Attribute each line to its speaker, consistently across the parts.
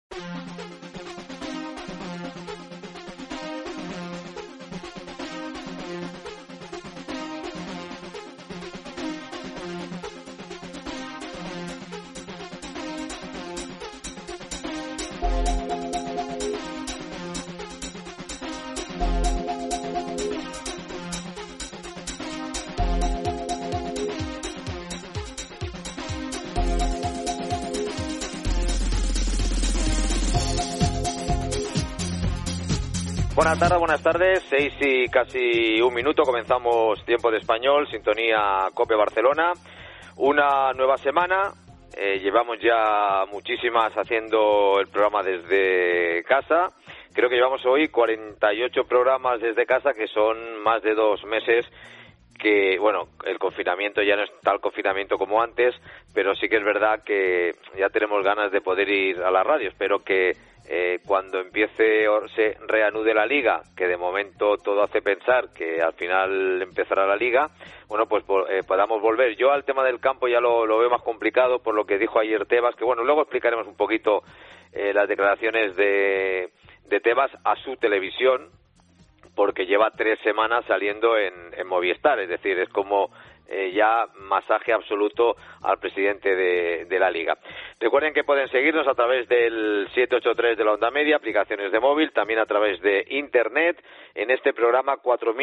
Speaker 1: Buenas tardes, 6 y casi un minuto, comenzamos Tiempo de Español, sintonía COPE Barcelona, una nueva semana, llevamos ya muchísimas haciendo el programa desde casa, creo que llevamos hoy 48 programas desde casa, que son más de 2 meses, que bueno, el confinamiento ya no es tal confinamiento como antes, pero sí que es verdad que ya tenemos ganas de poder ir a la radio. Espero que cuando empiece o se reanude la Liga, que de momento todo hace pensar que al final empezará la Liga, bueno, pues podamos volver. Yo al tema del campo ya lo veo más complicado por lo que dijo ayer Tebas, que bueno, luego explicaremos un poquito las declaraciones de Tebas a su televisión, porque lleva 3 semanas saliendo en Movistar, es decir, es como ya masaje absoluto al presidente de la Liga. Recuerden que pueden seguirnos a través del 783 de la onda media, aplicaciones de móvil, también a través de internet, en este programa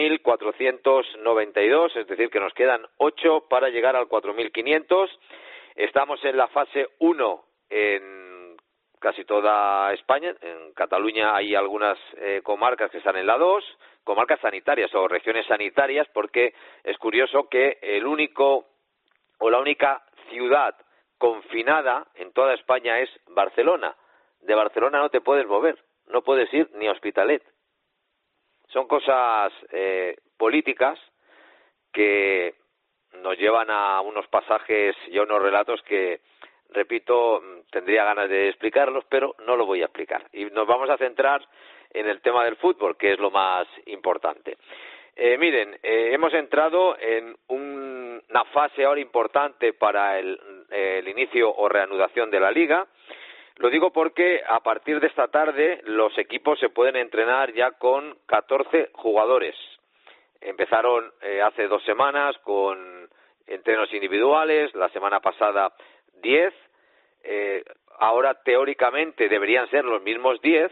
Speaker 1: 4492, es decir, que nos quedan 8 para llegar al 4500. Estamos en la fase 1 en casi toda España. En Cataluña hay algunas comarcas que están en la 2, comarcas sanitarias o regiones sanitarias, porque es curioso que el único o la única ciudad confinada en toda España es Barcelona. De Barcelona no te puedes mover, no puedes ir ni a Hospitalet. Son cosas políticas que nos llevan a unos pasajes y a unos relatos que, repito, tendría ganas de explicarlos, pero no lo voy a explicar. Y nos vamos a centrar en el tema del fútbol, que es lo más importante. Miren, hemos entrado en una fase ahora importante para el inicio o reanudación de la Liga. Lo digo porque a partir de esta tarde los equipos se pueden entrenar ya con 14 jugadores. Empezaron hace 2 semanas con entrenos individuales, la semana pasada 10, ahora teóricamente deberían ser los mismos 10,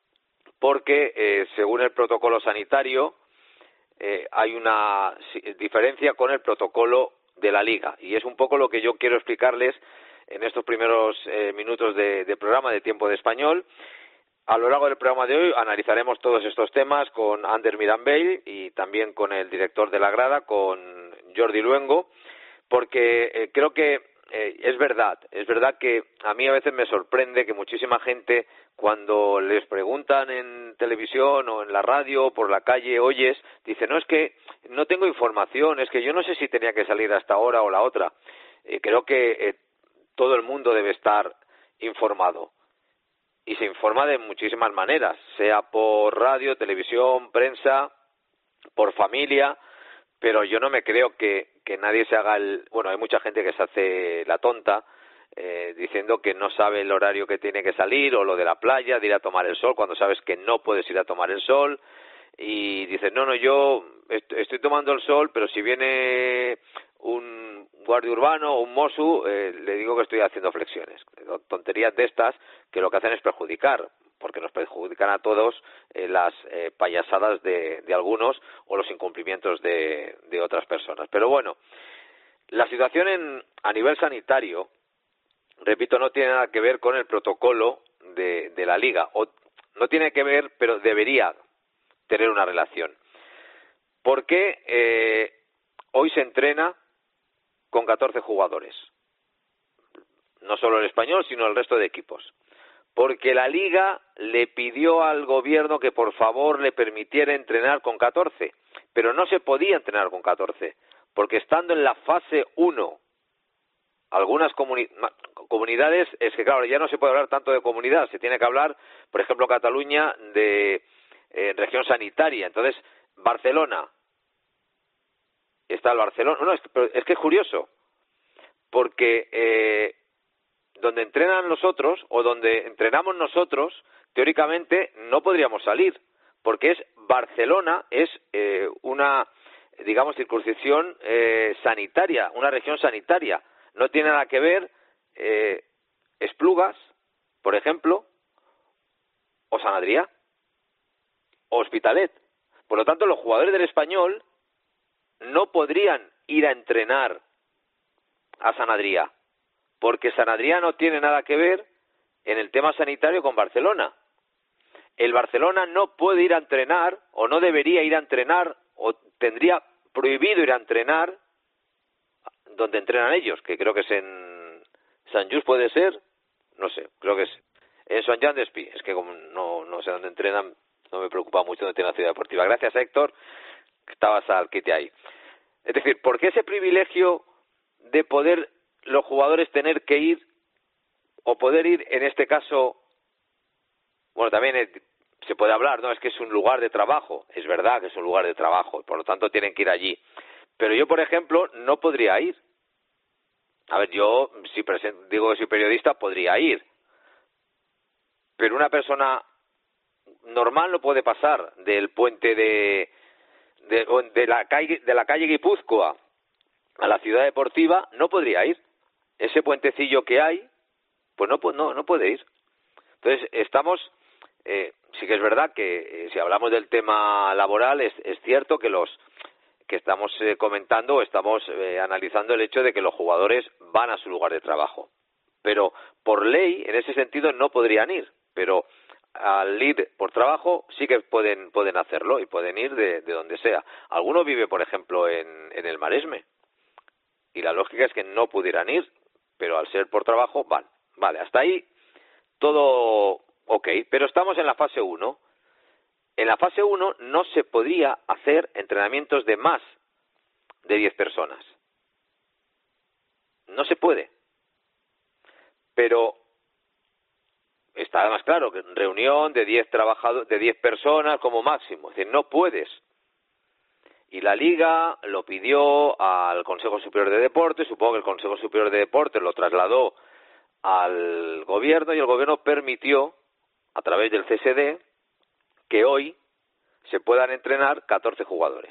Speaker 1: porque según el protocolo sanitario hay una diferencia con el protocolo de la Liga, y es un poco lo que yo quiero explicarles en estos primeros minutos de programa de Tiempo de Español. A lo largo del programa de hoy analizaremos todos estos temas con Ander Mirambell y también con el director de la grada, con Jordi Luengo, porque creo que es verdad que a mí a veces me sorprende que muchísima gente, cuando les preguntan en televisión o en la radio o por la calle, oyes, dice, no, es que no tengo información, es que yo no sé si tenía que salir a esta hora o la otra. Creo que todo el mundo debe estar informado. Y se informa de muchísimas maneras, sea por radio, televisión, prensa, por familia, pero yo no me creo que nadie se haga Bueno, hay mucha gente que se hace la tonta, diciendo que no sabe el horario que tiene que salir, o lo de la playa, de ir a tomar el sol, cuando sabes que no puedes ir a tomar el sol, y dices, no, yo estoy tomando el sol, pero si viene un guardia urbano o un mosu, le digo que estoy haciendo flexiones. Tonterías de estas que lo que hacen es perjudicar, porque nos perjudican a todos las payasadas de algunos o los incumplimientos de otras personas. Pero bueno, la situación a nivel sanitario, repito, no tiene nada que ver con el protocolo de la Liga, o no tiene que ver, pero debería tener una relación. Porque hoy se entrena con 14 jugadores, no solo el Español, sino el resto de equipos, porque la Liga le pidió al gobierno que por favor le permitiera entrenar con 14, pero no se podía entrenar con 14, porque estando en la fase 1, algunas comunidades, es que claro, ya no se puede hablar tanto de comunidad, se tiene que hablar, por ejemplo, Cataluña, de región sanitaria. Entonces, Barcelona, está el Barcelona. No, es que es curioso, porque donde entrenan nosotros o donde entrenamos nosotros, teóricamente no podríamos salir, porque es Barcelona, es una, digamos, circunscripción sanitaria, una región sanitaria. No tiene nada que ver Esplugas, por ejemplo, o Sant Adrià, o Hospitalet. Por lo tanto, los jugadores del Español no podrían ir a entrenar a Sant Adrià, porque Sant Adrià no tiene nada que ver en el tema sanitario con Barcelona. El Barcelona no puede ir a entrenar, o no debería ir a entrenar, o tendría prohibido ir a entrenar donde entrenan ellos, que creo que es en Sant Just, puede ser, no sé, creo que es en Sant Joan d'Espí. Es que como no sé dónde entrenan, no me preocupa mucho dónde tiene la ciudad deportiva. Gracias, Héctor, que estabas al quite ahí. Es decir, ¿por qué ese privilegio de poder los jugadores tener que ir, o poder ir en este caso? Bueno, también se puede hablar, ¿no? Es que es un lugar de trabajo. Es verdad que es un lugar de trabajo, por lo tanto tienen que ir allí. Pero yo, por ejemplo, no podría ir. A ver, yo, si digo que soy periodista, podría ir. Pero una persona normal no puede pasar del puente de la calle Guipúzcoa a la ciudad deportiva, no podría ir. Ese puentecillo que hay, pues no puede ir. Entonces, estamos, sí que es verdad que si hablamos del tema laboral, es cierto que que estamos comentando, estamos analizando el hecho de que los jugadores van a su lugar de trabajo. Pero por ley, en ese sentido, no podrían ir. Pero al ir por trabajo sí que pueden hacerlo y pueden ir de donde sea. Alguno vive, por ejemplo, en el Maresme. Y la lógica es que no pudieran ir, pero al ser por trabajo van. Vale, hasta ahí todo ok. Pero estamos en la fase 1. En la fase 1 no se podría hacer entrenamientos de más de 10 personas. No se puede. Pero está además claro que reunión de 10 trabajadores, de 10 personas como máximo. Es decir, no puedes. Y la Liga lo pidió al Consejo Superior de Deportes. Supongo que el Consejo Superior de Deportes lo trasladó al gobierno y el gobierno permitió, a través del CSD, que hoy se puedan entrenar 14 jugadores.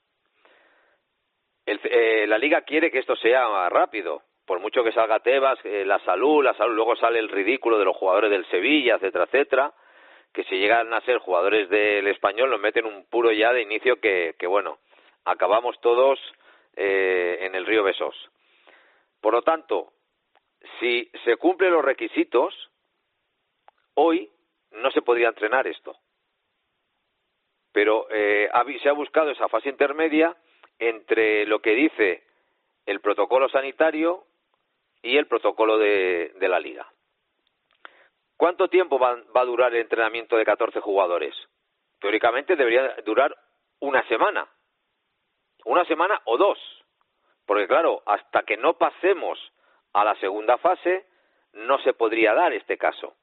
Speaker 1: La Liga quiere que esto sea más rápido, por mucho que salga Tebas, la salud, luego sale el ridículo de los jugadores del Sevilla, etcétera, etcétera, que si llegan a ser jugadores del Español nos meten un puro ya de inicio que bueno, acabamos todos en el río Besós. Por lo tanto, si se cumplen los requisitos, hoy no se podría entrenar esto. Pero se ha buscado esa fase intermedia entre lo que dice el protocolo sanitario y el protocolo de la Liga. ¿Cuánto tiempo va a durar el entrenamiento de 14 jugadores? Teóricamente debería durar una semana o 2, porque claro, hasta que no pasemos a la segunda fase no se podría dar este caso.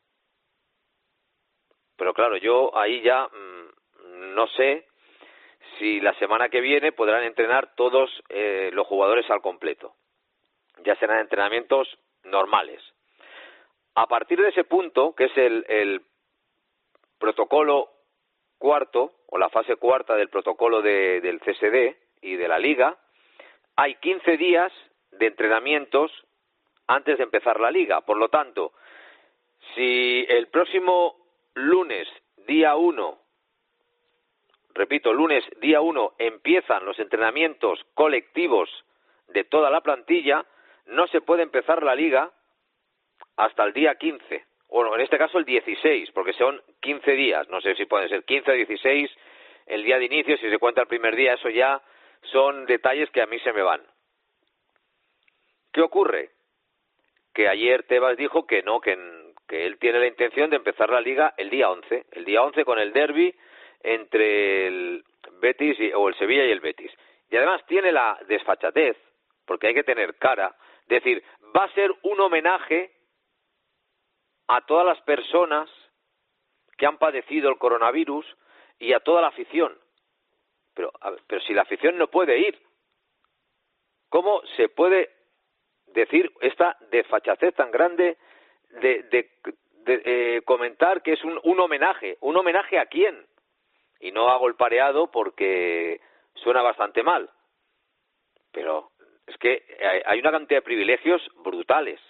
Speaker 1: Pero claro, yo ahí ya no sé si la semana que viene podrán entrenar todos los jugadores al completo. Ya serán entrenamientos normales. A partir de ese punto, que es el protocolo cuarto, o la fase cuarta del protocolo del CSD y de la Liga, hay 15 días de entrenamientos antes de empezar la Liga. Por lo tanto, si el próximo lunes, día 1, repito, lunes, día 1, empiezan los entrenamientos colectivos de toda la plantilla, no se puede empezar la Liga hasta el día 15. Bueno, en este caso el 16, porque son 15 días. No sé si pueden ser 15 o 16 el día de inicio, si se cuenta el primer día, eso ya son detalles que a mí se me van. ¿Qué ocurre? Que ayer Tebas dijo que no, que él tiene la intención de empezar la Liga el día 11. El día 11 con el derbi entre el Betis o el Sevilla y el Betis. Y además tiene la desfachatez, porque hay que tener cara, decir, va a ser un homenaje a todas las personas que han padecido el coronavirus y a toda la afición. Pero si la afición no puede ir, ¿cómo se puede decir esta desfachatez tan grande de comentar que es un homenaje a quién, y no hago el pareado porque suena bastante mal, pero es que hay una cantidad de privilegios brutales.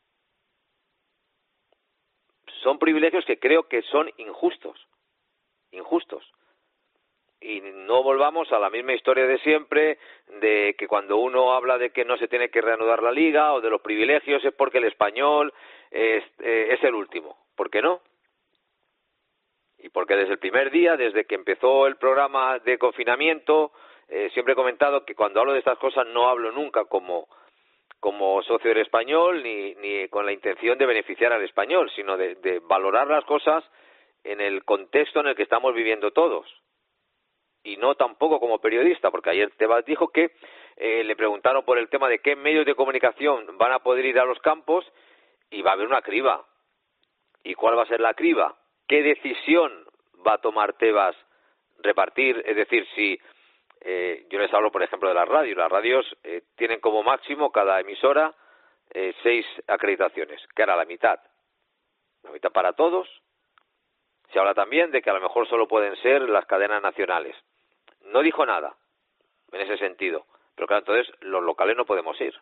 Speaker 1: Son privilegios que creo que son injustos. Y no volvamos a la misma historia de siempre, de que cuando uno habla de que no se tiene que reanudar la liga o de los privilegios es porque el Español es el último. ¿Por qué no? Y porque desde el primer día, desde que empezó el programa de confinamiento, siempre he comentado que cuando hablo de estas cosas no hablo nunca como socio del Español ni con la intención de beneficiar al Español, sino de valorar las cosas en el contexto en el que estamos viviendo todos. Y no tampoco como periodista, porque ayer Tebas dijo que le preguntaron por el tema de qué medios de comunicación van a poder ir a los campos y va a haber una criba. ¿Y cuál va a ser la criba? ¿Qué decisión va a tomar Tebas repartir? Es decir, si yo les hablo, por ejemplo, de las radios. Las radios tienen como máximo cada emisora 6 acreditaciones, que era la mitad para todos. Se habla también de que a lo mejor solo pueden ser las cadenas nacionales. No dijo nada en ese sentido, pero claro, entonces los locales no podemos ir.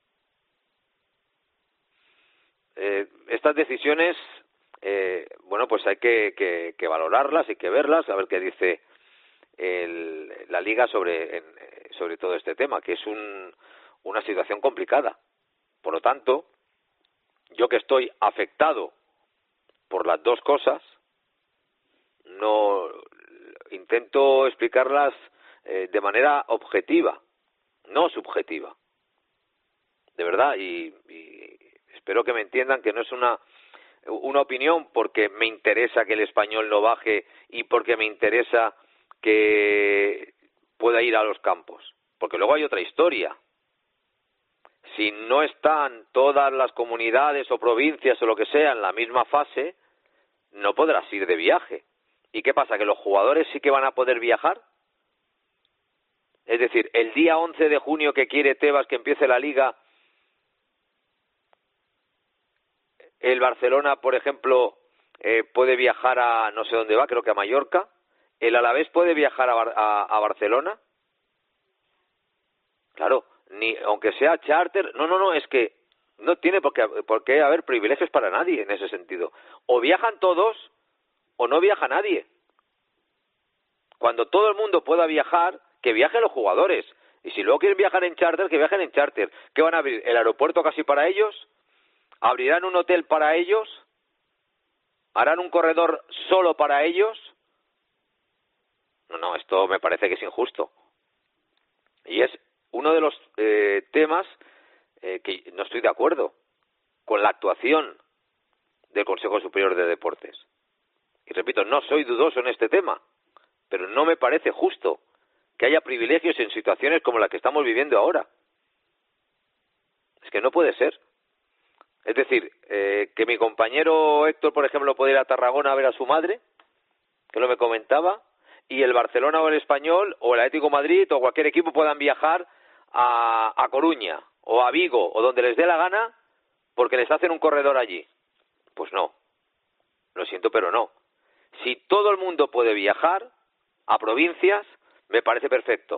Speaker 1: Estas decisiones, bueno, pues hay que valorarlas, hay que verlas, a ver qué dice la Liga sobre todo este tema, que es una situación complicada. Por lo tanto, yo que estoy afectado por las dos cosas, no intento explicarlas de manera objetiva, no subjetiva, de verdad, y espero que me entiendan que no es una opinión porque me interesa que el Español no baje y porque me interesa que pueda ir a los campos, porque luego hay otra historia. Si no están todas las comunidades o provincias o lo que sea en la misma fase, no podrás ir de viaje. ¿Y qué pasa? ¿Que los jugadores sí que van a poder viajar? Es decir, el día 11 de junio que quiere Tebas que empiece la Liga, el Barcelona, por ejemplo, puede viajar a no sé dónde va, creo que a Mallorca. ¿El Alavés puede viajar a Barcelona? Claro, ni aunque sea charter. No, es que no tiene por qué haber privilegios para nadie en ese sentido. O viajan todos o no viaja nadie. Cuando todo el mundo pueda viajar, que viajen los jugadores. Y si luego quieren viajar en charter, que viajen en charter. ¿Qué van a abrir? ¿El aeropuerto casi para ellos? ¿Abrirán un hotel para ellos? ¿Harán un corredor solo para ellos? No, esto me parece que es injusto. Y es uno de los temas que no estoy de acuerdo con la actuación del Consejo Superior de Deportes. Y repito, no soy dudoso en este tema, pero no me parece justo que haya privilegios en situaciones como la que estamos viviendo ahora. Es que no puede ser. Es decir, que mi compañero Héctor, por ejemplo, puede ir a Tarragona a ver a su madre, que lo me comentaba, y el Barcelona o el Español o el Atlético de Madrid o cualquier equipo puedan viajar a Coruña o a Vigo o donde les dé la gana porque les hacen un corredor allí. Pues no, lo siento, pero no. Si todo el mundo puede viajar a provincias, me parece perfecto.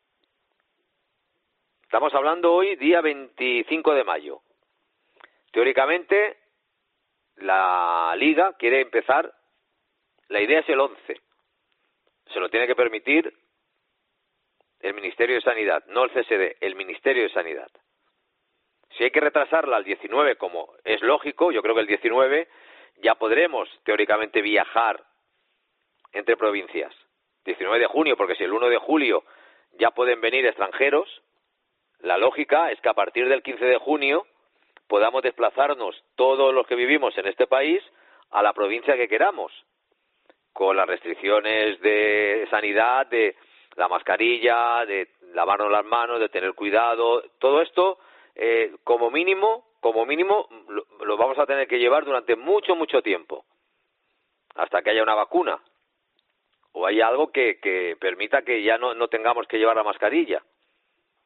Speaker 1: Estamos hablando hoy, día 25 de mayo. Teóricamente, la Liga quiere empezar, la idea es el 11. Se lo tiene que permitir el Ministerio de Sanidad, no el CSD, el Ministerio de Sanidad. Si hay que retrasarla al 19, como es lógico, yo creo que el 19 ya podremos teóricamente viajar entre provincias. 19 de junio, porque si el 1 de julio ya pueden venir extranjeros, la lógica es que a partir del 15 de junio podamos desplazarnos todos los que vivimos en este país a la provincia que queramos, con las restricciones de sanidad, de la mascarilla, de lavarnos las manos, de tener cuidado. Todo esto, como mínimo, lo vamos a tener que llevar durante mucho tiempo, hasta que haya una vacuna o haya algo que permita que ya no tengamos que llevar la mascarilla.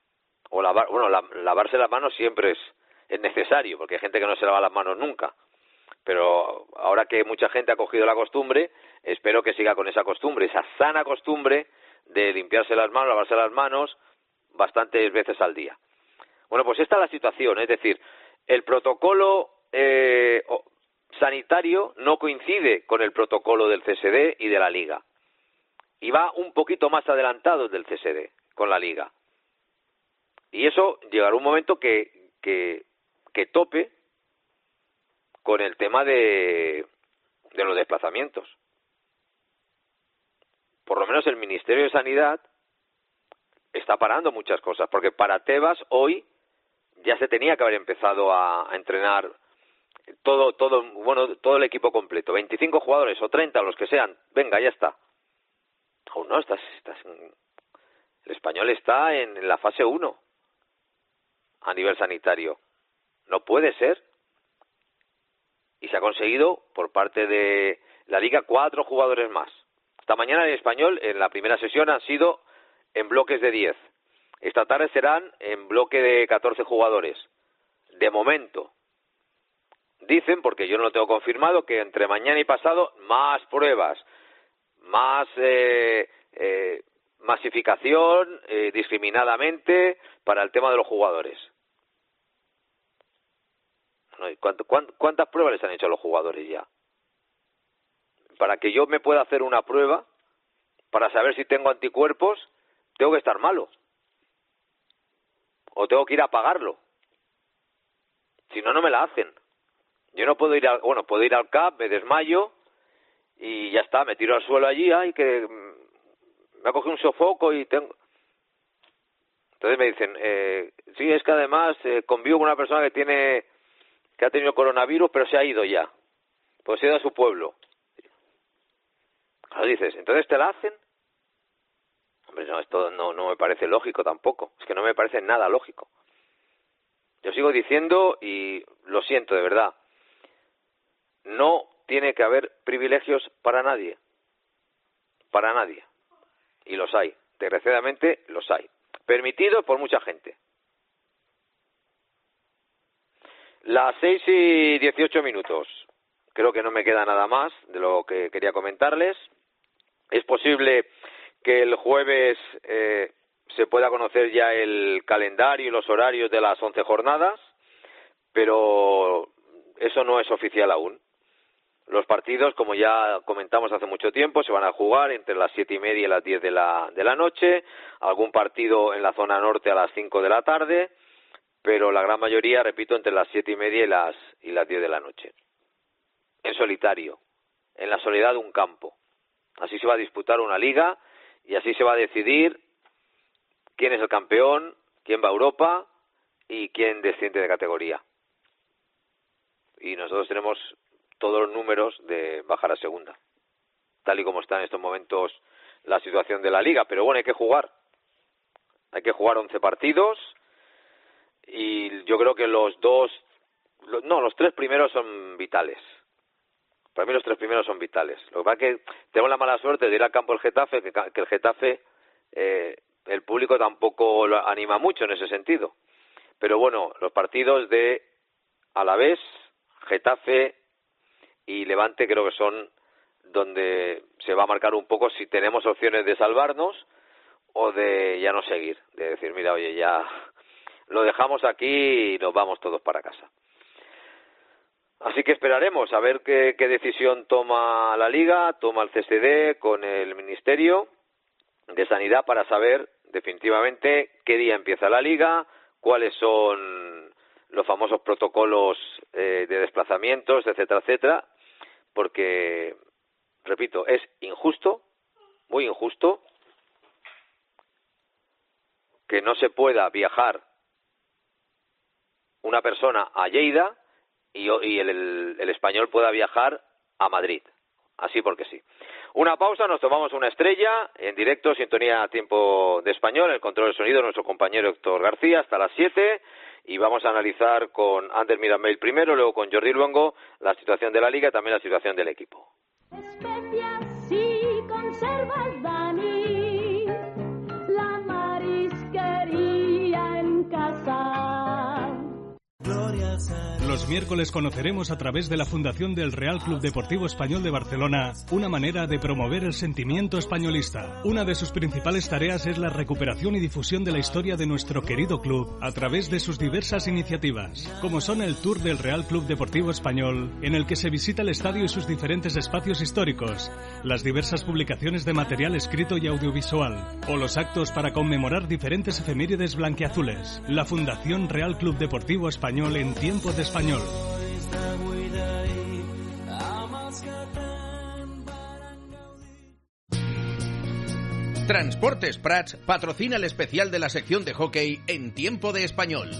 Speaker 1: O lavarse las manos siempre es necesario, porque hay gente que no se lava las manos nunca. Pero ahora que mucha gente ha cogido la costumbre, espero que siga con esa costumbre, esa sana costumbre de limpiarse las manos, lavarse las manos bastantes veces al día. Bueno, pues esta es la situación, es decir, el protocolo sanitario no coincide con el protocolo del CSD y de la Liga. Y va un poquito más adelantado del CSD con la Liga. Y eso llegará un momento que tope con el tema de los desplazamientos. Por lo menos el Ministerio de Sanidad está parando muchas cosas, porque para Tebas hoy ya se tenía que haber empezado a entrenar todo el equipo completo, 25 jugadores o 30, los que sean, venga, ya está. Aún no, el Español está en la fase 1 a nivel sanitario. No puede ser. Y se ha conseguido por parte de la Liga 4 jugadores más. Esta mañana el Español en la primera sesión han sido en bloques de 10. Esta tarde serán en bloque de 14 jugadores. De momento. Dicen, porque yo no lo tengo confirmado, que entre mañana y pasado más pruebas, más masificación discriminadamente para el tema de los jugadores. ¿Cuántas pruebas les han hecho a los jugadores ya? Para que yo me pueda hacer una prueba, para saber si tengo anticuerpos, tengo que estar malo. O tengo que ir a pagarlo. Si no, no me la hacen. Yo no puedo puedo ir al CAP, me desmayo y ya está, me tiro al suelo allí, que me ha cogido un sofoco y tengo... Entonces me dicen, sí, es que además convivo con una persona que ha tenido coronavirus, pero se ha ido ya. Pues se ha ido a su pueblo. Claro, dices, ¿entonces te la hacen? Hombre, no, esto no me parece lógico tampoco. Es que no me parece nada lógico. Yo sigo diciendo, y lo siento de verdad, no tiene que haber privilegios para nadie. Para nadie. Y los hay. Desgraciadamente los hay. Permitidos por mucha gente. Las 6:18. Creo que no me queda nada más de lo que quería comentarles. Es posible que el jueves se pueda conocer ya el calendario y los horarios de las 11 jornadas, pero eso no es oficial aún. Los partidos, como ya comentamos hace mucho tiempo, se van a jugar entre las 7:30 y las 10 de la noche, algún partido en la zona norte a las 5 de la tarde, pero la gran mayoría, repito, entre las 7:30 y las 10 de la noche. En solitario, en la soledad de un campo. Así se va a disputar una liga y así se va a decidir quién es el campeón, quién va a Europa y quién desciende de categoría. Y nosotros tenemos todos los números de bajar a segunda, tal y como está en estos momentos la situación de la liga. Pero bueno, hay que jugar 11 partidos y yo creo que los 3 primeros son vitales. Para mí los 3 primeros son vitales. Lo que pasa es que tenemos la mala suerte de ir al campo del Getafe, que el Getafe, el público tampoco lo anima mucho en ese sentido. Pero bueno, los partidos de Alavés, Getafe y Levante creo que son donde se va a marcar un poco si tenemos opciones de salvarnos o de ya no seguir, de decir, mira, oye, ya lo dejamos aquí y nos vamos todos para casa. Así que esperaremos a ver qué decisión toma la Liga, toma el CSD con el Ministerio de Sanidad para saber definitivamente qué día empieza la Liga, cuáles son los famosos protocolos de desplazamientos, etcétera, etcétera, porque, repito, es injusto, muy injusto, que no se pueda viajar una persona a Lleida y el español pueda viajar a Madrid, así porque sí. Una pausa, nos tomamos una estrella, en directo, sintonía a tiempo de español, el control del sonido, nuestro compañero Héctor García, hasta las 7, y vamos a analizar con Ander Mirambell primero, luego con Jordi Luengo, la situación de la Liga y también la situación del equipo.
Speaker 2: Especias y conservas, Dani, la marisquería en casa. Gloria a
Speaker 3: Los miércoles conoceremos a través de la Fundación del Real Club Deportivo Español de Barcelona una manera de promover el sentimiento españolista. Una de sus principales tareas es la recuperación y difusión de la historia de nuestro querido club a través de sus diversas iniciativas, como son el Tour del Real Club Deportivo Español, en el que se visita el estadio y sus diferentes espacios históricos, las diversas publicaciones de material escrito y audiovisual, o los actos para conmemorar diferentes efemérides blanquiazules. La Fundación Real Club Deportivo Español en tiempo de español.
Speaker 4: Transportes Prats patrocina el especial de la sección de hockey en tiempo de español.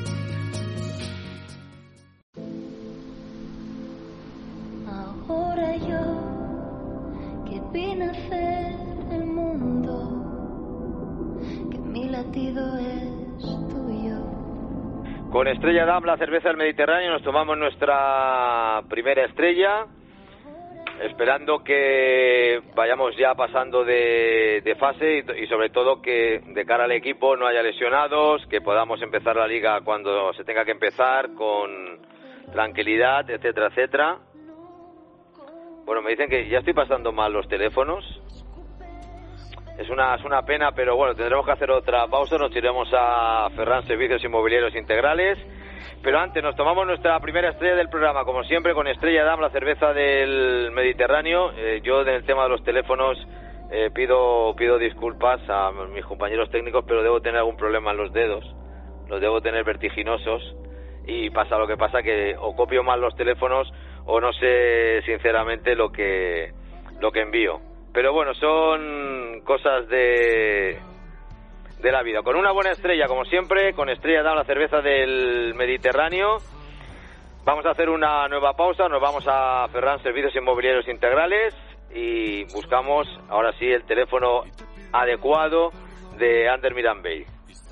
Speaker 2: Ahora yo, que vine a hacer el mundo, que mi latido es tuyo.
Speaker 1: Con Estrella Damm, la cerveza del Mediterráneo, nos tomamos nuestra primera estrella, esperando que vayamos ya pasando de fase y sobre todo que de cara al equipo no haya lesionados, que podamos empezar la liga cuando se tenga que empezar con tranquilidad, etcétera, etcétera. Bueno, me dicen que ya estoy pasando mal los teléfonos. Es una pena, pero bueno, tendremos que hacer otra pausa. Nos iremos a Ferran Servicios Inmobiliarios Integrales. Pero antes nos tomamos nuestra primera estrella del programa, como siempre, con Estrella Damm, la cerveza del Mediterráneo. Yo, en el tema de los teléfonos, pido disculpas a mis compañeros técnicos, pero debo tener algún problema en los dedos. Los debo tener vertiginosos. Y pasa lo que pasa, que o copio mal los teléfonos o no sé sinceramente lo que envío. Pero bueno, son cosas de la vida. Con una buena estrella, como siempre, con Estrella Damm, la cerveza del Mediterráneo. Vamos a hacer una nueva pausa, nos vamos a Ferran Servicios Inmobiliarios Integrales y buscamos, ahora sí, el teléfono adecuado de Ander Mirambell.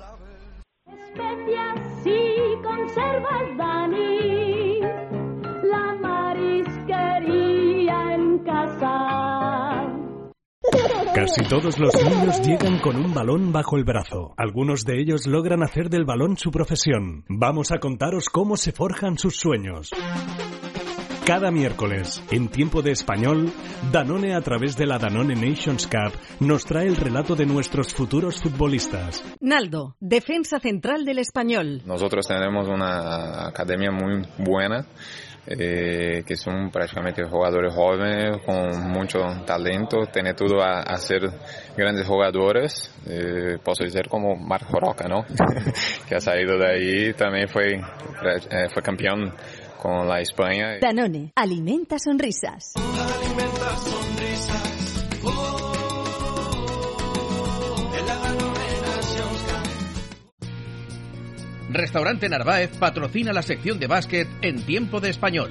Speaker 2: Especias y conservas, Dani, la marisquería en casa.
Speaker 3: Casi todos los niños llegan con un balón bajo el brazo. Algunos de ellos logran hacer del balón su profesión. Vamos a contaros cómo se forjan sus sueños. Cada miércoles, en tiempo de español, Danone, a través de la Danone Nations Cup, nos trae el relato de nuestros futuros futbolistas.
Speaker 5: Naldo, defensa central del Español.
Speaker 6: Nosotros tenemos una academia muy buena, que son prácticamente jugadores jóvenes con mucho talento, tiene todo a ser grandes jugadores. Puedo decir como Marco Roca, ¿no? Que ha salido de ahí, también fue campeón con la España.
Speaker 5: Danone, alimenta sonrisas.
Speaker 7: Alimenta sonrisas.
Speaker 4: Restaurante Narváez patrocina la sección de básquet en tiempo de español.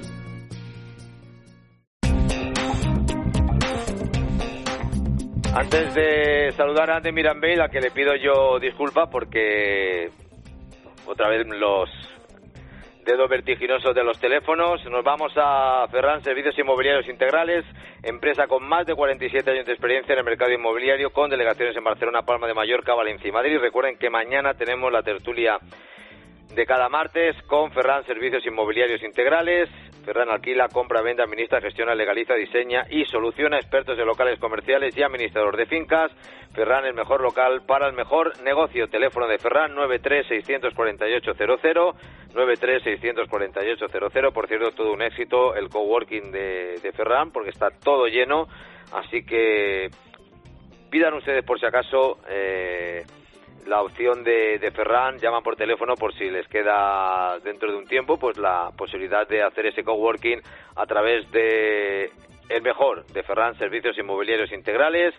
Speaker 1: Antes de saludar a Ander Mirambell, a que le pido yo disculpas porque otra vez los dedos vertiginosos de los teléfonos, nos vamos a Ferran Servicios Inmobiliarios Integrales, empresa con más de 47 años de experiencia en el mercado inmobiliario, con delegaciones en Barcelona, Palma de Mallorca, Valencia y Madrid. Recuerden que mañana tenemos la tertulia de cada martes con Ferran Servicios Inmobiliarios Integrales. Ferran alquila, compra, vende, administra, gestiona, legaliza, diseña y soluciona, expertos de locales comerciales y administrador de fincas. Ferran, el mejor local para el mejor negocio. Teléfono de Ferran 93-648-00, 93-648-00. Por cierto, todo un éxito el coworking de Ferran, porque está todo lleno, así que pidan ustedes por si acaso la opción de Ferran, llaman por teléfono por si les queda dentro de un tiempo pues la posibilidad de hacer ese coworking a través de el mejor de Ferran Servicios Inmobiliarios Integrales,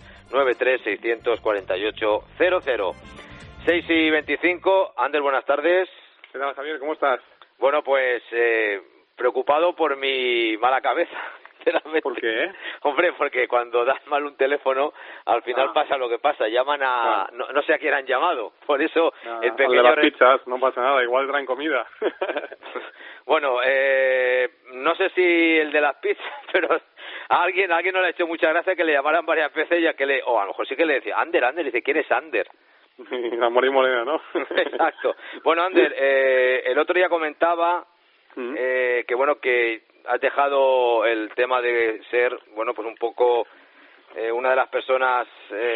Speaker 1: 93-648-00. 6:25. Ander, buenas tardes.
Speaker 8: ¿Qué tal, Javier? ¿Cómo estás?
Speaker 1: Bueno, pues preocupado por mi mala cabeza.
Speaker 8: ¿Por qué?
Speaker 1: Hombre, porque cuando das mal un teléfono, al final pasa lo que pasa. Llaman a... No sé a quién han llamado. Por eso el pequeño...
Speaker 8: de las pizzas, no pasa nada. Igual traen comida.
Speaker 1: Bueno, no sé si el de las pizzas, pero a alguien no le ha hecho mucha gracia que le llamaran varias veces ya que o a lo mejor sí que le decía Ander, dice, ¿quién es Ander?
Speaker 8: La Mori Morena, ¿no?
Speaker 1: Exacto. Bueno, Ander, el otro día comentaba que bueno, que has dejado el tema de ser, bueno, pues un poco una de las personas,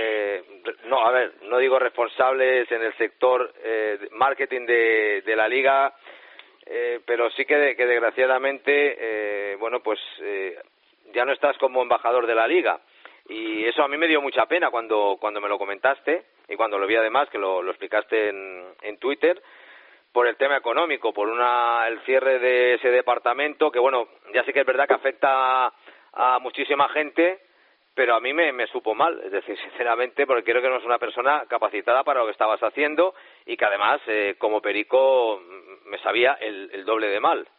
Speaker 1: no digo responsables en el sector marketing de la Liga, pero sí que desgraciadamente, bueno, pues ya no estás como embajador de la Liga. Y eso a mí me dio mucha pena cuando me lo comentaste y cuando lo vi además, que lo explicaste en Twitter, por el tema económico, por el cierre de ese departamento, que bueno, ya sé que es verdad que afecta a muchísima gente, pero a mí me supo mal, es decir, sinceramente, porque creo que no es una persona capacitada para lo que estabas haciendo y que además, como perico, me sabía el doble de mal.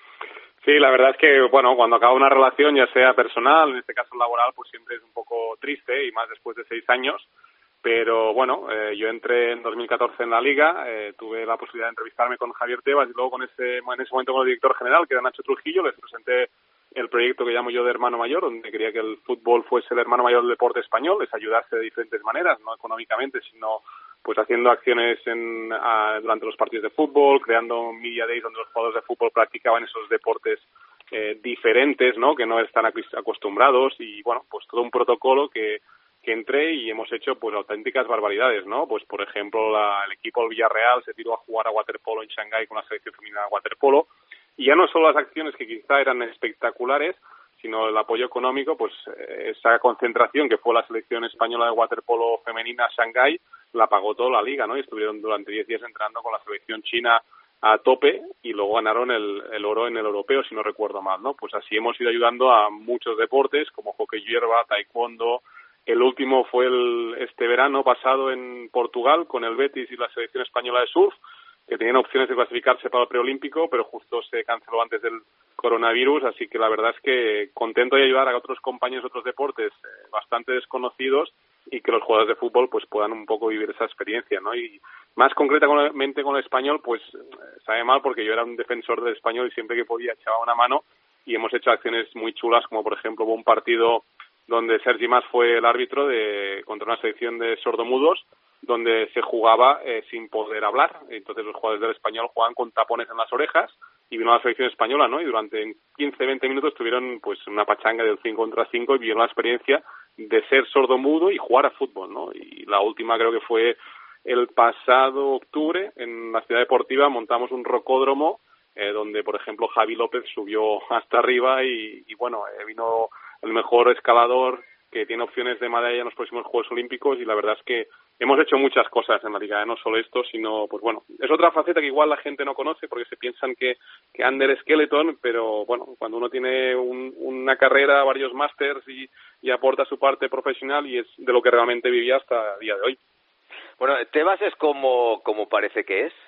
Speaker 8: Sí, la verdad es que, bueno, cuando acaba una relación, ya sea personal, en este caso laboral, pues siempre es un poco triste, y más después de 6 años. Pero bueno, yo entré en 2014 en la Liga, tuve la posibilidad de entrevistarme con Javier Tebas y luego en ese momento con el director general, que era Nacho Trujillo, les presenté el proyecto que llamo yo de hermano mayor, donde quería que el fútbol fuese el hermano mayor del deporte español, les ayudase de diferentes maneras, no económicamente, sino pues haciendo acciones durante los partidos de fútbol, creando media days donde los jugadores de fútbol practicaban esos deportes diferentes, ¿no? Que no están acostumbrados, y bueno, pues todo un protocolo que entré y hemos hecho pues auténticas barbaridades, ¿no? Pues por ejemplo el equipo del Villarreal se tiró a jugar a waterpolo en Shanghái con la selección femenina de waterpolo, y ya no solo las acciones que quizá eran espectaculares, sino el apoyo económico, pues esa concentración que fue la selección española de waterpolo femenina Shanghái la pagó toda la Liga, ¿no? Y estuvieron durante 10 días entrenando con la selección china a tope y luego ganaron el oro en el europeo, si no recuerdo mal, ¿no? Pues así hemos ido ayudando a muchos deportes como hockey hierba, taekwondo. El último fue este verano pasado en Portugal con el Betis y la selección española de surf, que tenían opciones de clasificarse para el preolímpico, pero justo se canceló antes del coronavirus, así que la verdad es que contento de ayudar a otros compañeros de otros deportes bastante desconocidos y que los jugadores de fútbol pues puedan un poco vivir esa experiencia, ¿no? Y más concretamente con el español, pues sabe mal porque yo era un defensor del español y siempre que podía echaba una mano, y hemos hecho acciones muy chulas, como por ejemplo hubo un partido donde Sergi Mas fue el árbitro contra una selección de sordomudos, donde se jugaba sin poder hablar. Entonces los jugadores del español jugaban con tapones en las orejas, y vino la selección española, ¿no? Y durante 15-20 minutos tuvieron pues una pachanga del 5 contra 5 y vivieron la experiencia de ser sordomudo y jugar a fútbol, ¿no? Y la última creo que fue el pasado octubre en la ciudad deportiva. Montamos un rocódromo donde, por ejemplo, Javi López subió hasta arriba y bueno, vino el mejor escalador que tiene opciones de medalla en los próximos Juegos Olímpicos, y la verdad es que hemos hecho muchas cosas en la Liga, no solo esto, sino, pues bueno, es otra faceta que igual la gente no conoce porque se piensan que under skeleton, pero bueno, cuando uno tiene una carrera, varios másters y aporta su parte profesional, y es de lo que realmente vivía hasta el día de hoy.
Speaker 1: Bueno, ¿Tebas es como parece que es?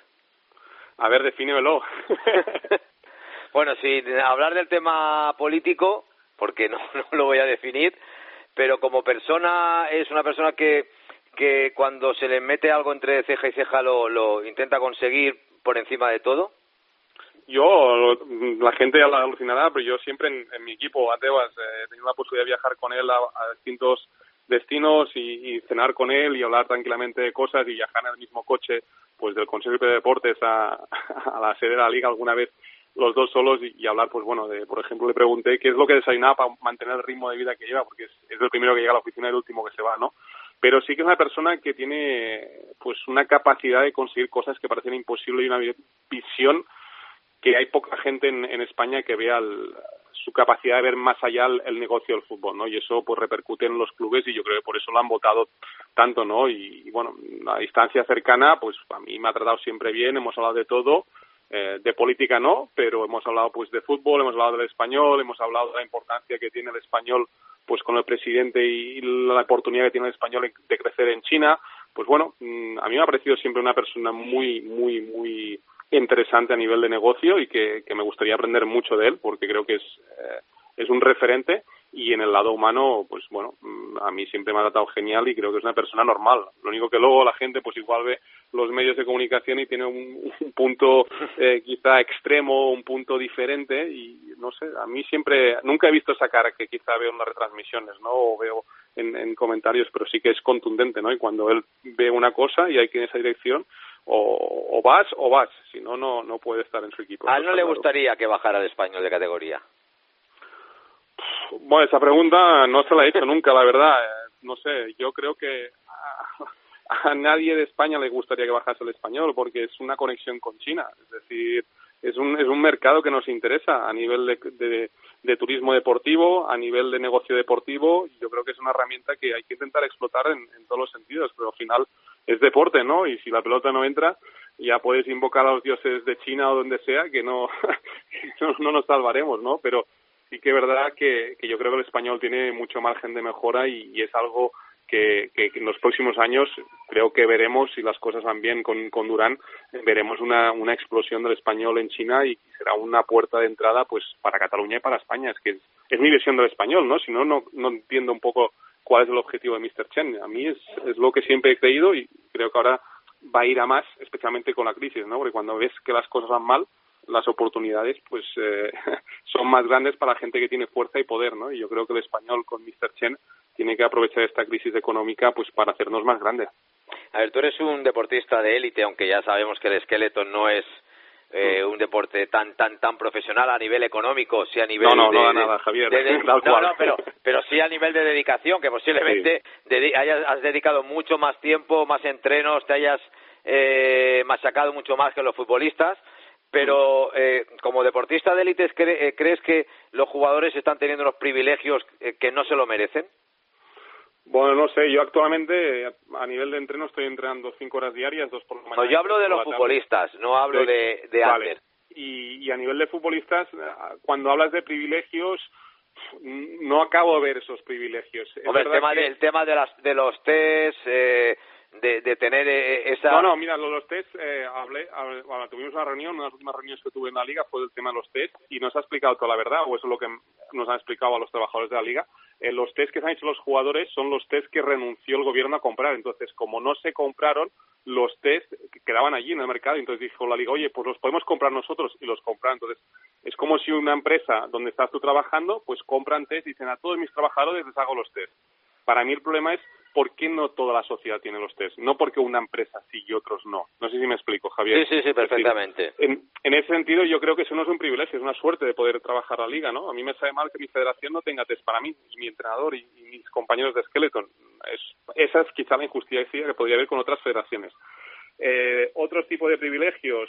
Speaker 8: A ver, defínemelo.
Speaker 1: Bueno, sin hablar del tema político, porque no lo voy a definir, pero como persona, es una persona que cuando se le mete algo entre ceja y ceja lo intenta conseguir por encima de todo.
Speaker 8: La gente ya la alucinará, pero yo siempre en mi equipo, a Tebas, he tenido la posibilidad de viajar con él a distintos destinos y cenar con él y hablar tranquilamente de cosas, y viajar en el mismo coche pues del Consejo de Deportes a la sede de la Liga alguna vez los dos solos y hablar, pues bueno, por ejemplo, le pregunté qué es lo que desayunaba para mantener el ritmo de vida que lleva, porque es el primero que llega a la oficina y el último que se va, ¿no? Pero sí que es una persona que tiene pues una capacidad de conseguir cosas que parecen imposibles y una visión que hay poca gente en España que vea su capacidad de ver más allá el negocio del fútbol, ¿no? Y eso pues repercute en los clubes, y yo creo que por eso lo han votado tanto, ¿no? Y bueno, a distancia cercana, pues a mí me ha tratado siempre bien, hemos hablado de todo. De política no, pero hemos hablado pues de fútbol, hemos hablado del español, hemos hablado de la importancia que tiene el español pues con el presidente y la oportunidad que tiene el español de crecer en China. Pues bueno, a mí me ha parecido siempre una persona muy, muy, muy interesante a nivel de negocio, y que me gustaría aprender mucho de él, porque creo que es un referente. Y en el lado humano, pues bueno, a mí siempre me ha tratado genial y creo que es una persona normal. Lo único que luego la gente pues igual ve los medios de comunicación y tiene un punto quizá extremo, un punto diferente, y no sé, a mí nunca he visto esa cara que quizá veo en las retransmisiones, ¿no? O veo en comentarios, pero sí que es contundente, ¿no? Y cuando él ve una cosa y hay que ir en esa dirección, o vas, si no, no puede estar en su equipo.
Speaker 1: ¿A él no le gustaría que bajara el Español de categoría?
Speaker 8: Bueno, esa pregunta no se la he hecho nunca, la verdad. No sé, yo creo que a nadie de España le gustaría que bajase el Español, porque es una conexión con China. Es decir, es un mercado que nos interesa a nivel de turismo deportivo, a nivel de negocio deportivo. Yo creo que es una herramienta que hay que intentar explotar en todos los sentidos, pero al final es deporte, ¿no? Y si la pelota no entra, ya puedes invocar a los dioses de China o donde sea, que no nos salvaremos, ¿no? Pero sí que es verdad que yo creo que el Español tiene mucho margen de mejora y es algo que en los próximos años creo que veremos, si las cosas van bien con Durán, veremos una explosión del Español en China y será una puerta de entrada pues para Cataluña y para España. Es que es mi visión del Español, ¿no? Si no entiendo un poco cuál es el objetivo de Mr. Chen. A mí es lo que siempre he creído y creo que ahora va a ir a más, especialmente con la crisis, ¿no? Porque cuando ves que las cosas van mal, las oportunidades pues son más grandes para la gente que tiene fuerza y poder, ¿no? Y yo creo que el Español con Mr. Chen tiene que aprovechar esta crisis económica pues para hacernos más grandes.
Speaker 1: A ver, tú eres un deportista de élite, aunque ya sabemos que el skeleton no es un deporte tan profesional a nivel económico, sí a nivel
Speaker 8: no da nada, Javier.
Speaker 1: Pero sí a nivel de dedicación, que posiblemente has dedicado mucho más tiempo, más entrenos, te hayas machacado mucho más que los futbolistas. Pero como deportista de élite, ¿crees que los jugadores están teniendo unos privilegios que no se lo merecen?
Speaker 8: Bueno, no sé, yo actualmente a nivel de entreno estoy entrenando 5 horas diarias, 2 por la mañana.
Speaker 1: No, yo hablo de los futbolistas, no hablo de
Speaker 8: vale.
Speaker 1: Ander.
Speaker 8: Y a nivel de futbolistas, cuando hablas de privilegios, no acabo de ver esos privilegios.
Speaker 1: Hombre, el tema de los test, de tener esa...
Speaker 8: No, mira, los test, tuvimos una reunión, una de las últimas reuniones que tuve en la Liga fue el tema de los test y nos ha explicado toda la verdad, o eso es lo que nos han explicado a los trabajadores de la Liga. Los test que se han hecho los jugadores son los test que renunció el gobierno a comprar. Entonces, como no se compraron, los test quedaban allí en el mercado. Entonces dijo la Liga, oye, pues los podemos comprar nosotros, y los compraron. Entonces, es como si una empresa donde estás tú trabajando, pues compran test y dicen a todos mis trabajadores les hago los test. Para mí el problema es por qué no toda la sociedad tiene los test, no porque una empresa sí y otros no. No sé si me explico, Javier.
Speaker 1: Sí, perfectamente.
Speaker 8: Es decir, en ese sentido yo creo que eso no es un privilegio, es una suerte de poder trabajar la Liga, ¿no? A mí me sabe mal que mi federación no tenga test para mí, y mi entrenador y mis compañeros de Skeleton. Esa es quizá la injusticia que podría haber con otras federaciones. Otros tipos de privilegios...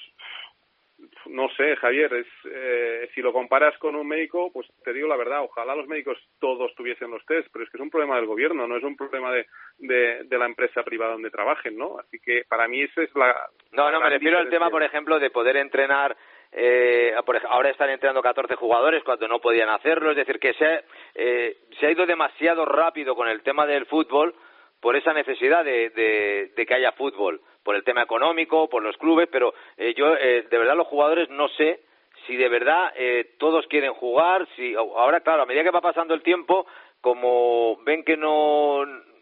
Speaker 8: No sé, Javier, si lo comparas con un médico, pues te digo la verdad, ojalá los médicos todos tuviesen los test, pero es que es un problema del gobierno, no es un problema de la empresa privada donde trabajen, ¿no? Así que para mí esa es la...
Speaker 1: No, me refiero al tema, por ejemplo, de poder entrenar, ahora están entrenando 14 jugadores cuando no podían hacerlo, es decir, que se ha ido demasiado rápido con el tema del fútbol por esa necesidad de que haya fútbol, por el tema económico, por los clubes, pero yo de verdad los jugadores no sé si de verdad todos quieren jugar, si ahora claro, a medida que va pasando el tiempo, como ven que no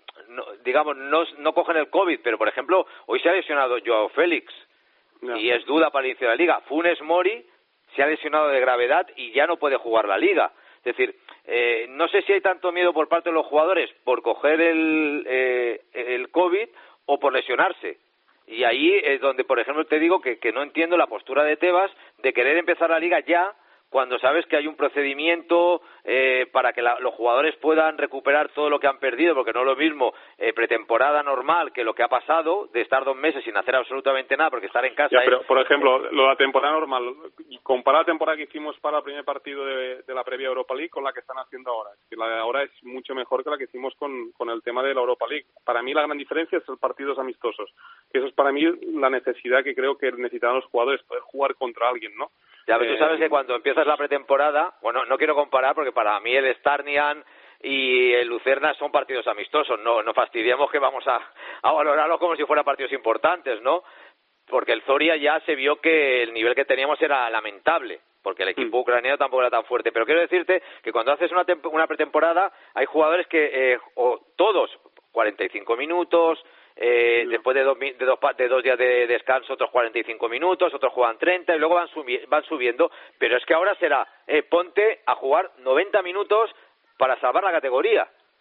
Speaker 1: cogen el COVID, pero por ejemplo, hoy se ha lesionado Joao Félix y es duda para el inicio de la Liga. Funes Mori se ha lesionado de gravedad y ya no puede jugar la Liga. Es decir, no sé si hay tanto miedo por parte de los jugadores por coger el COVID o por lesionarse. Y ahí es donde, por ejemplo, te digo que no entiendo la postura de Tebas de querer empezar la Liga ya, cuando sabes que hay un procedimiento para que los jugadores puedan recuperar todo lo que han perdido, porque no es lo mismo pretemporada normal que lo que ha pasado, de estar 2 meses sin hacer absolutamente nada, porque estar en casa...
Speaker 8: pero, por ejemplo, lo de la temporada normal, compara la temporada que hicimos para el primer partido de la previa Europa League con la que están haciendo ahora. Es que la de ahora es mucho mejor que la que hicimos con el tema de la Europa League. Para mí la gran diferencia es los partidos amistosos, que eso es para mí la necesidad que creo que necesitan los jugadores, poder jugar contra alguien, ¿no?
Speaker 1: Ya, pero tú sabes que cuando empiezas la pretemporada, bueno, no quiero comparar porque para mí el Starnian y el Lucerna son partidos amistosos, no fastidiemos que vamos a valorarlos como si fueran partidos importantes, ¿no? Porque el Zoria ya se vio que el nivel que teníamos era lamentable, porque el equipo ucraniano tampoco era tan fuerte, pero quiero decirte que cuando haces una pretemporada hay jugadores que, o todos, 45 minutos... después de 2 días de descanso otros 45 minutos, otros juegan 30 y luego van subiendo, pero es que ahora será ponte a jugar 90 minutos para salvar la categoría.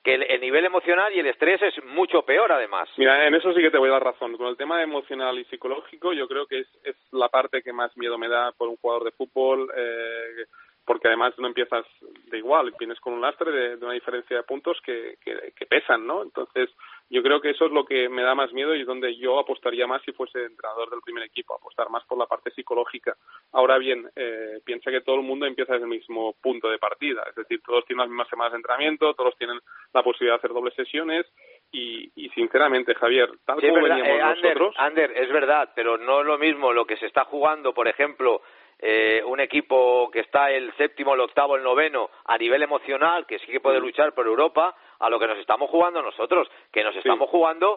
Speaker 1: que el nivel emocional y el estrés es mucho peor, además.
Speaker 8: Mira, en eso sí que te voy a dar razón. Con el tema emocional y psicológico, yo creo que es la parte que más miedo me da por un jugador de fútbol, porque además no empiezas de igual, vienes con un lastre de una diferencia de puntos que pesan, ¿no? Entonces, yo creo que eso es lo que me da más miedo y es donde yo apostaría más si fuese entrenador del primer equipo, apostar más por la parte psicológica. Ahora bien, piensa que todo el mundo empieza desde el mismo punto de partida, es decir, todos tienen las mismas semanas de entrenamiento, todos tienen la posibilidad de hacer dobles sesiones y sinceramente, Javier, tal
Speaker 1: sí,
Speaker 8: como veníamos nosotros...
Speaker 1: Ander, es verdad, pero no es lo mismo lo que se está jugando, por ejemplo, un equipo que está el séptimo, el octavo, el noveno, a nivel emocional, que sí que puede luchar por Europa, a lo que nos estamos jugando nosotros, que nos estamos jugando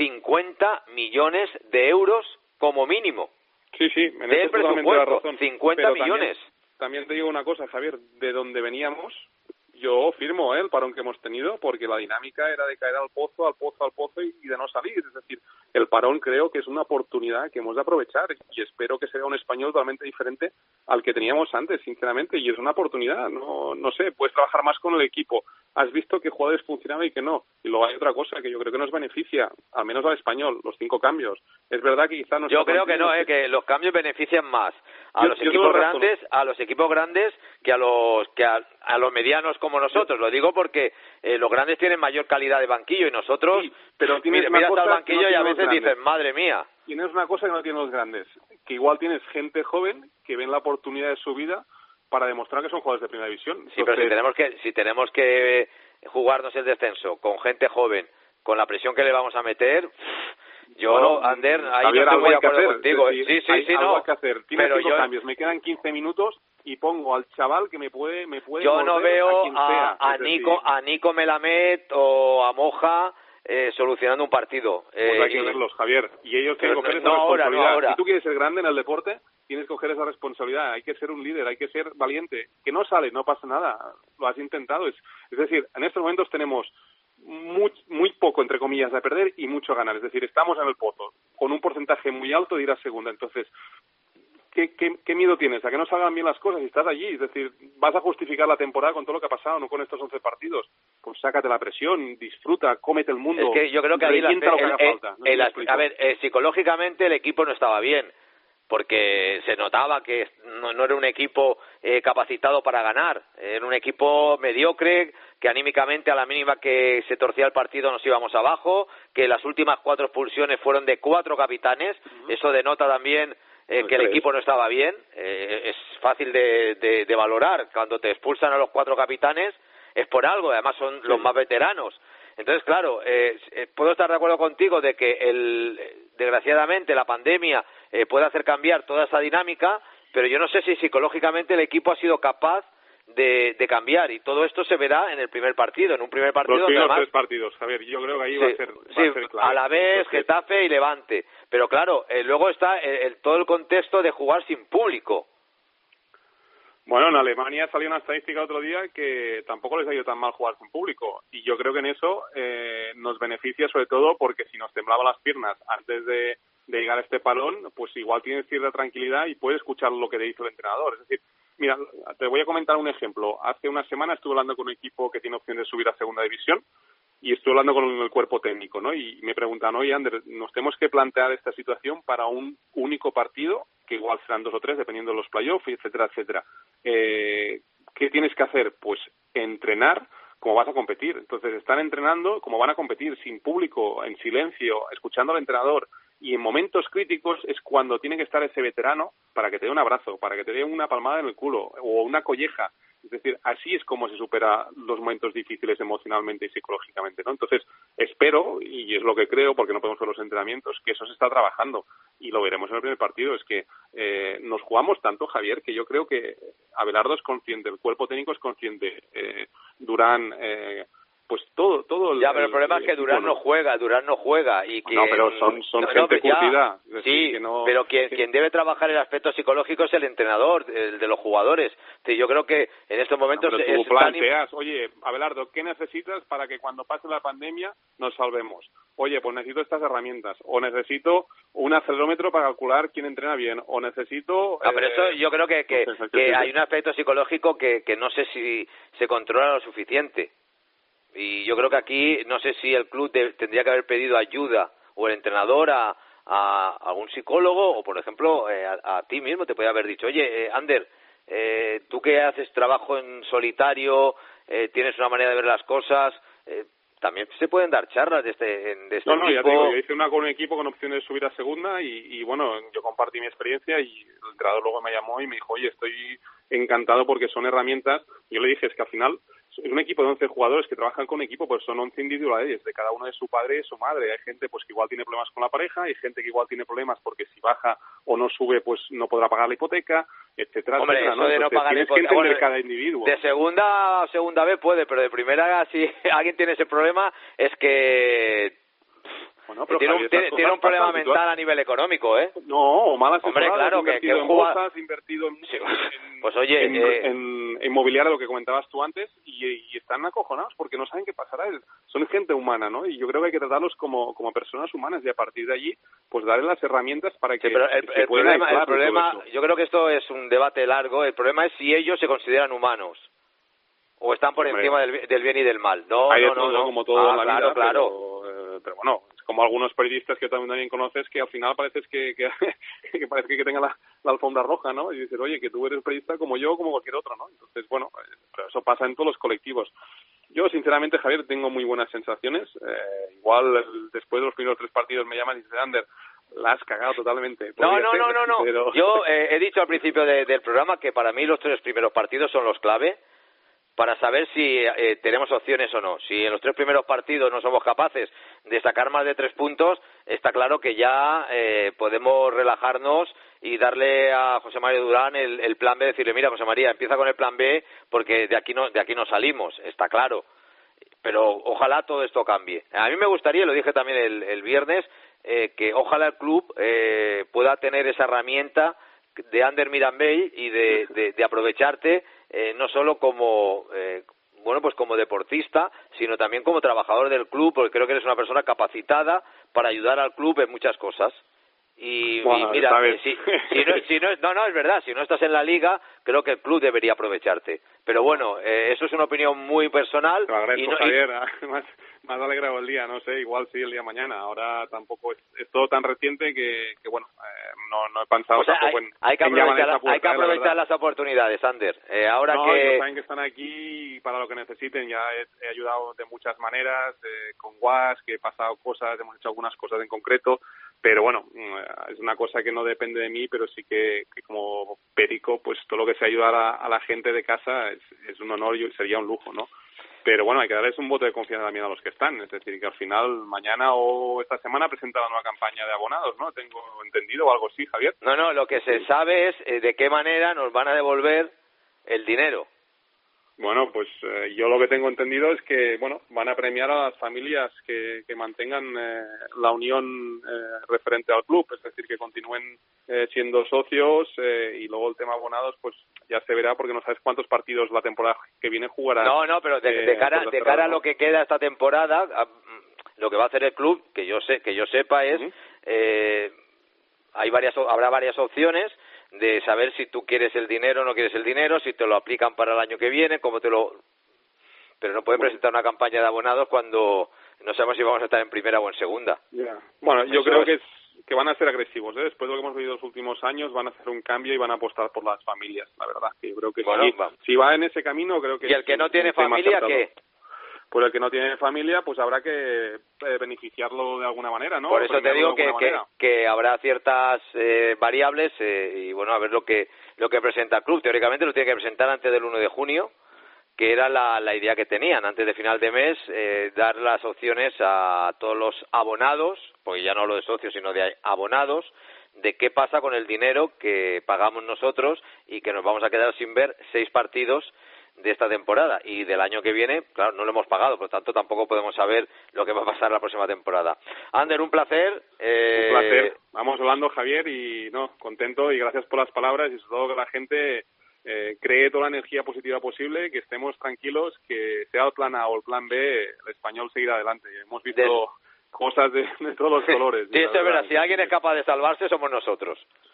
Speaker 1: 50 millones de euros como mínimo.
Speaker 8: Sí, en
Speaker 1: del
Speaker 8: eso totalmente la razón.
Speaker 1: 50
Speaker 8: pero
Speaker 1: millones.
Speaker 8: También te digo una cosa, Javier, de donde veníamos, yo firmo el parón que hemos tenido, porque la dinámica era de caer al pozo y de no salir. Es decir, el parón creo que es una oportunidad que hemos de aprovechar y espero que sea un español totalmente diferente al que teníamos antes, sinceramente, y es una oportunidad. No sé, puedes trabajar más con el equipo. Has visto que jugadores funcionaban y que no. Y luego hay otra cosa que yo creo que nos beneficia, al menos al español, los 5 cambios. Es verdad que quizá no...
Speaker 1: Yo creo que no, que los cambios benefician más a los equipos grandes que a los medianos como nosotros. Lo digo porque los grandes tienen mayor calidad de banquillo y nosotros
Speaker 8: pero
Speaker 1: miras al banquillo y a veces dices, madre mía.
Speaker 8: Tienes una cosa que no tienen los grandes, que igual tienes gente joven que ven la oportunidad de su vida para demostrar que son jugadores de primera división.
Speaker 1: Entonces... Sí, pero si tenemos que jugarnos el descenso con gente joven, con la presión que le vamos a meter... Ander, ahí
Speaker 8: Javier,
Speaker 1: no estoy muy de acuerdo
Speaker 8: hacer,
Speaker 1: contigo.
Speaker 8: Sí,
Speaker 1: no.
Speaker 8: Hay que hacer. Tienes 5 cambios, me quedan 15 minutos y pongo al chaval que me puede
Speaker 1: yo no veo
Speaker 8: a
Speaker 1: Nico Melamed o a Moja solucionando un partido.
Speaker 8: Pues hay que verlos, Javier. Y ellos tienen que coger esa responsabilidad.
Speaker 1: Ahora.
Speaker 8: Si tú quieres ser grande en el deporte, tienes que coger esa responsabilidad. Hay que ser un líder, hay que ser valiente. Que no sale, no pasa nada. Lo has intentado. Es decir, en estos momentos tenemos muy poco, entre comillas, de perder y mucho a ganar. Es decir, estamos en el pozo, con un porcentaje muy alto de ir a segunda. Entonces, ¿qué miedo tienes? ¿A que no salgan bien las cosas y estás allí? Es decir, vas a justificar la temporada con todo lo que ha pasado, no con estos 11 partidos. Pues sácate la presión, disfruta, cómete el mundo.
Speaker 1: Es que yo creo que ahí psicológicamente el equipo no estaba bien, porque se notaba que no era un equipo capacitado para ganar, era un equipo mediocre, que anímicamente a la mínima que se torcía el partido nos íbamos abajo, que las últimas 4 expulsiones fueron de 4 capitanes, eso denota también que el equipo no estaba bien. Es fácil de valorar, cuando te expulsan a los 4 capitanes es por algo, además son los más veteranos. Entonces, claro, puedo estar de acuerdo contigo de que desgraciadamente la pandemia puede hacer cambiar toda esa dinámica, pero yo no sé si psicológicamente el equipo ha sido capaz de cambiar, y todo esto se verá en el primer partido, en un primer partido
Speaker 8: los primeros 3 partidos, Javier, yo creo que ahí va a ser clave.
Speaker 1: A la vez Getafe y Levante, pero claro, luego está todo el contexto de jugar sin público.
Speaker 8: Bueno, en Alemania salió una estadística otro día que tampoco les ha ido tan mal jugar sin público, y yo creo que en eso nos beneficia sobre todo porque si nos temblaban las piernas antes de llegar a este parón, pues igual tienes cierta tranquilidad y puedes escuchar lo que te dice el entrenador. Es decir, mira, te voy a comentar un ejemplo. Hace una semana estuve hablando con un equipo que tiene opción de subir a segunda división y estuve hablando con el cuerpo técnico, ¿no? Y me preguntan, oye, Ander, nos tenemos que plantear esta situación para un único partido, que igual serán 2 o 3, dependiendo de los playoffs, etcétera, etcétera. ¿Qué tienes que hacer? Pues entrenar como vas a competir. Entonces, están entrenando como van a competir, sin público, en silencio, escuchando al entrenador. Y en momentos críticos es cuando tiene que estar ese veterano para que te dé un abrazo, para que te dé una palmada en el culo o una colleja. Es decir, así es como se supera los momentos difíciles emocionalmente y psicológicamente, ¿no? Entonces, espero, y es lo que creo, porque no podemos ver los entrenamientos, que eso se está trabajando y lo veremos en el primer partido. Es que nos jugamos tanto, Javier, que yo creo que Abelardo es consciente, el cuerpo técnico es consciente, Durán... pues todo
Speaker 1: pero el problema es que Durán no juega y que
Speaker 8: no, pero son gente curtida.
Speaker 1: Sí, que no, pero quien debe trabajar el aspecto psicológico es el entrenador, el de los jugadores. Sí, yo creo que en estos momentos
Speaker 8: pero tú planteas, oye, Abelardo, ¿qué necesitas para que cuando pase la pandemia nos salvemos? Oye, pues necesito estas herramientas, o necesito un acelerómetro para calcular quién entrena bien, o necesito...
Speaker 1: pero eso yo creo que hay un aspecto psicológico que no sé si se controla lo suficiente. Y yo creo que aquí, no sé si el club tendría que haber pedido ayuda, o el entrenador a algún psicólogo, o por ejemplo a ti mismo te podría haber dicho, oye, Ander, tú que haces trabajo en solitario, tienes una manera de ver las cosas, también se pueden dar charlas de este
Speaker 8: No,
Speaker 1: tipo.
Speaker 8: ya te digo, yo hice una con un equipo con opción de subir a segunda y bueno, yo compartí mi experiencia y el entrenador luego me llamó y me dijo, oye, estoy encantado porque son herramientas. Yo le dije, es que al final es un equipo de 11 jugadores que trabajan con equipo, pues son 11 individualidades de cada uno de su padre y su madre. Hay gente pues que igual tiene problemas con la pareja, hay gente que igual tiene problemas porque si baja o no sube pues no podrá pagar la hipoteca, etcétera.
Speaker 1: Hombre,
Speaker 8: etcétera,
Speaker 1: eso de no pagar la hipoteca,
Speaker 8: bueno, cada individuo.
Speaker 1: De segunda a segunda vez puede, pero de primera, si alguien tiene ese problema, es que
Speaker 8: bueno, pero
Speaker 1: tiene un problema mental a nivel económico, ¿eh?
Speaker 8: No, o malas
Speaker 1: Hombre, claro,
Speaker 8: invertido en bolsas, invertido en,
Speaker 1: sí. Pues oye,
Speaker 8: en inmobiliario, lo que comentabas tú antes, y están acojonados porque no saben qué pasará. Son gente humana, ¿no? Y yo creo que hay que tratarlos como personas humanas y a partir de allí, pues darles las herramientas para que
Speaker 1: pero
Speaker 8: se puedan aislar
Speaker 1: el problema,
Speaker 8: todo eso.
Speaker 1: yo creo que esto es un debate largo. El problema es si ellos se consideran humanos o están por encima del bien y del mal. No,
Speaker 8: como todo en la vida,
Speaker 1: claro.
Speaker 8: Pero bueno, es como algunos periodistas que también conoces que al final parece que parece que tenga la alfombra roja, ¿no? Y dices, oye, que tú eres periodista como yo, como cualquier otro, ¿no? Entonces, bueno, pero eso pasa en todos los colectivos. Yo, sinceramente, Javier, tengo muy buenas sensaciones. Igual, después de los primeros 3 partidos me llaman y dicen, Ander, la has cagado totalmente.
Speaker 1: No.
Speaker 8: Pero...
Speaker 1: Yo he dicho al principio del programa que para mí los 3 primeros partidos son los clave para saber si tenemos opciones o no. Si en los 3 primeros partidos no somos capaces de sacar más de 3 puntos, está claro que ya podemos relajarnos y darle a José María Durán el plan B, decirle, mira, José María, empieza con el plan B porque de aquí no salimos, está claro. Pero ojalá todo esto cambie. A mí me gustaría, lo dije también el viernes, que ojalá el club pueda tener esa herramienta de Ander Mirambell y de aprovecharte no solo como pues como deportista, sino también como trabajador del club, porque creo que eres una persona capacitada para ayudar al club en muchas cosas. Y mira, si no es verdad, si no estás en la liga, creo que el club debería aprovecharte. Pero bueno, eso es una opinión muy personal.
Speaker 8: Te lo agradezco, Javier, más alegrado el día, no sé, igual sí el día de mañana. Ahora tampoco es todo tan reciente que bueno, no he pensado tampoco
Speaker 1: hay que aprovechar las oportunidades, Ander.
Speaker 8: Ellos saben que están aquí para lo que necesiten. Ya he ayudado de muchas maneras, con WAS, que he pasado cosas, hemos hecho algunas cosas en concreto. Pero bueno, es una cosa que no depende de mí, pero sí que como perico, pues todo lo que sea ayudar a la gente de casa es un honor y sería un lujo, ¿no? Pero bueno, hay que darles un voto de confianza también a los que están. Es decir, que al final, mañana o esta semana presentan una campaña de abonados, ¿no? ¿Tengo entendido o algo así, Javier?
Speaker 1: No, lo que se sabe es de qué manera nos van a devolver el dinero.
Speaker 8: Bueno, pues yo lo que tengo entendido es que, bueno, van a premiar a las familias que mantengan la unión referente al club, es decir, que continúen siendo socios y luego el tema abonados, pues ya se verá porque no sabes cuántos partidos la temporada que viene jugarán.
Speaker 1: No, pero de cara a lo que queda esta temporada, lo que va a hacer el club, que yo sepa es, habrá varias opciones de saber si tú quieres el dinero o no quieres el dinero, si te lo aplican para el año que viene, pero no pueden presentar una campaña de abonados cuando no sabemos si vamos a estar en primera o en segunda.
Speaker 8: Yeah. Bueno, yo creo que van a ser agresivos, ¿eh? Después de lo que hemos vivido los últimos años, van a hacer un cambio y van a apostar por las familias, la verdad. Que yo creo que si va en ese camino, creo que...
Speaker 1: ¿Y el que no tiene familia qué?
Speaker 8: Pues el que no tiene familia, pues habrá que beneficiarlo de alguna manera, ¿no?
Speaker 1: Por eso te digo que habrá ciertas variables y bueno, a ver lo que presenta el club. Teóricamente lo tiene que presentar antes del 1 de junio, que era la idea que tenían, antes de final de mes, dar las opciones a todos los abonados, porque ya no hablo de socios, sino de abonados, de qué pasa con el dinero que pagamos nosotros y que nos vamos a quedar sin ver 6 partidos de esta temporada, y del año que viene, claro, no lo hemos pagado, por lo tanto tampoco podemos saber lo que va a pasar la próxima temporada. Ander, un placer.
Speaker 8: Un placer. Vamos hablando, Javier, y contento y gracias por las palabras y sobre todo que la gente cree toda la energía positiva posible, que estemos tranquilos, que sea el plan A o el plan B, el Español seguirá adelante. Hemos visto cosas de todos los colores.
Speaker 1: Sí, eso es verdad. Si alguien es capaz de salvarse, somos nosotros.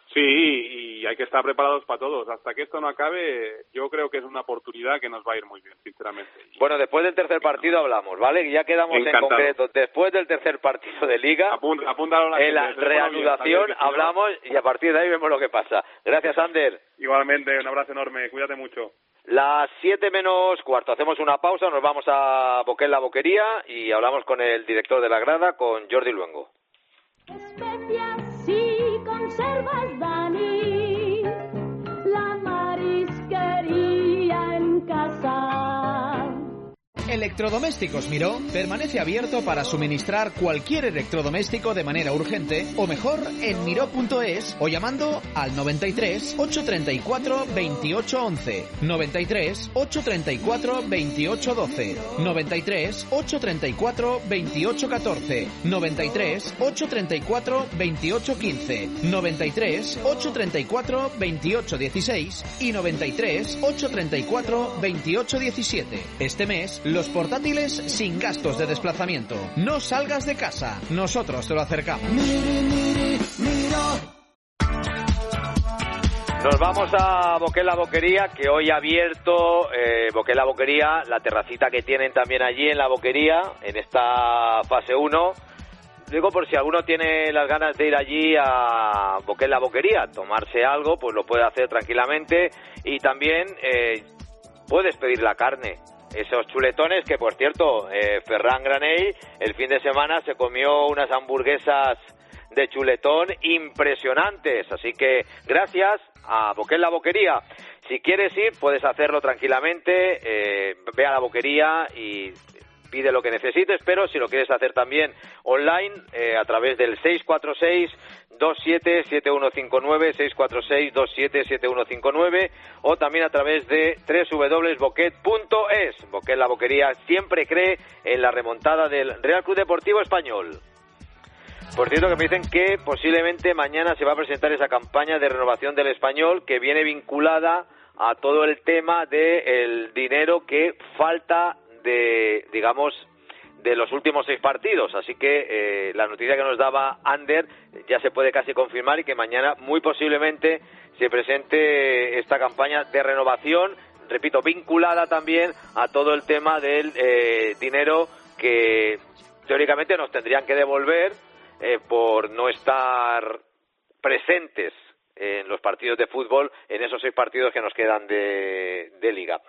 Speaker 8: Sí, y hay que estar preparados para todos. Hasta que esto no acabe, yo creo que es una oportunidad que nos va a ir muy bien, sinceramente.
Speaker 1: Bueno, después del tercer partido hablamos, ¿vale? Ya quedamos
Speaker 8: Encantado.
Speaker 1: En concreto. Después del tercer partido de Liga,
Speaker 8: apúntalo
Speaker 1: en la reanudación hablamos y a partir de ahí vemos lo que pasa. Gracias, Ander.
Speaker 8: Igualmente, un abrazo enorme. Cuídate mucho.
Speaker 1: Las 7:15. Hacemos una pausa, nos vamos a Boquet la Boquería y hablamos con el director de la grada, con Jordi Luengo.
Speaker 2: Especias y conservas, Dani, la marisquería en casa.
Speaker 4: Electrodomésticos Miró permanece abierto para suministrar cualquier electrodoméstico de manera urgente o mejor en miró.es o llamando al 93 834 2811, 93 834 2812, 93 834 2814, 93 834 2815, 93 834 2816 y 93 834 2817. Este mes los portátiles sin gastos de desplazamiento. No salgas de casa, nosotros te lo acercamos.
Speaker 1: Nos vamos a Boquet la Boquería, que hoy ha abierto Boquet la Boquería, la terracita que tienen también allí en la Boquería, en esta fase 1. Digo, por si alguno tiene las ganas de ir allí a Boquet la Boquería, tomarse algo, pues lo puede hacer tranquilamente. Y también puedes pedir la carne. Esos chuletones que, por cierto, Ferran Granell el fin de semana se comió unas hamburguesas de chuletón impresionantes. Así que gracias a Boquet la Boquería. Si quieres ir, puedes hacerlo tranquilamente. Ve a la Boquería y pide lo que necesites, pero si lo quieres hacer también online, a través del 646-277159, 646-277159, o también a través de www.boquet.es. Boquet la Boquería siempre cree en la remontada del Real Club Deportivo Español. Por cierto, que me dicen que posiblemente mañana se va a presentar esa campaña de renovación del Español, que viene vinculada a todo el tema del dinero que falta de los últimos 6 partidos. Así que la noticia que nos daba Ander ya se puede casi confirmar, y que mañana muy posiblemente se presente esta campaña de renovación, repito, vinculada también a todo el tema del dinero que teóricamente nos tendrían que devolver por no estar presentes en los partidos de fútbol, en esos 6 partidos que nos quedan de Liga.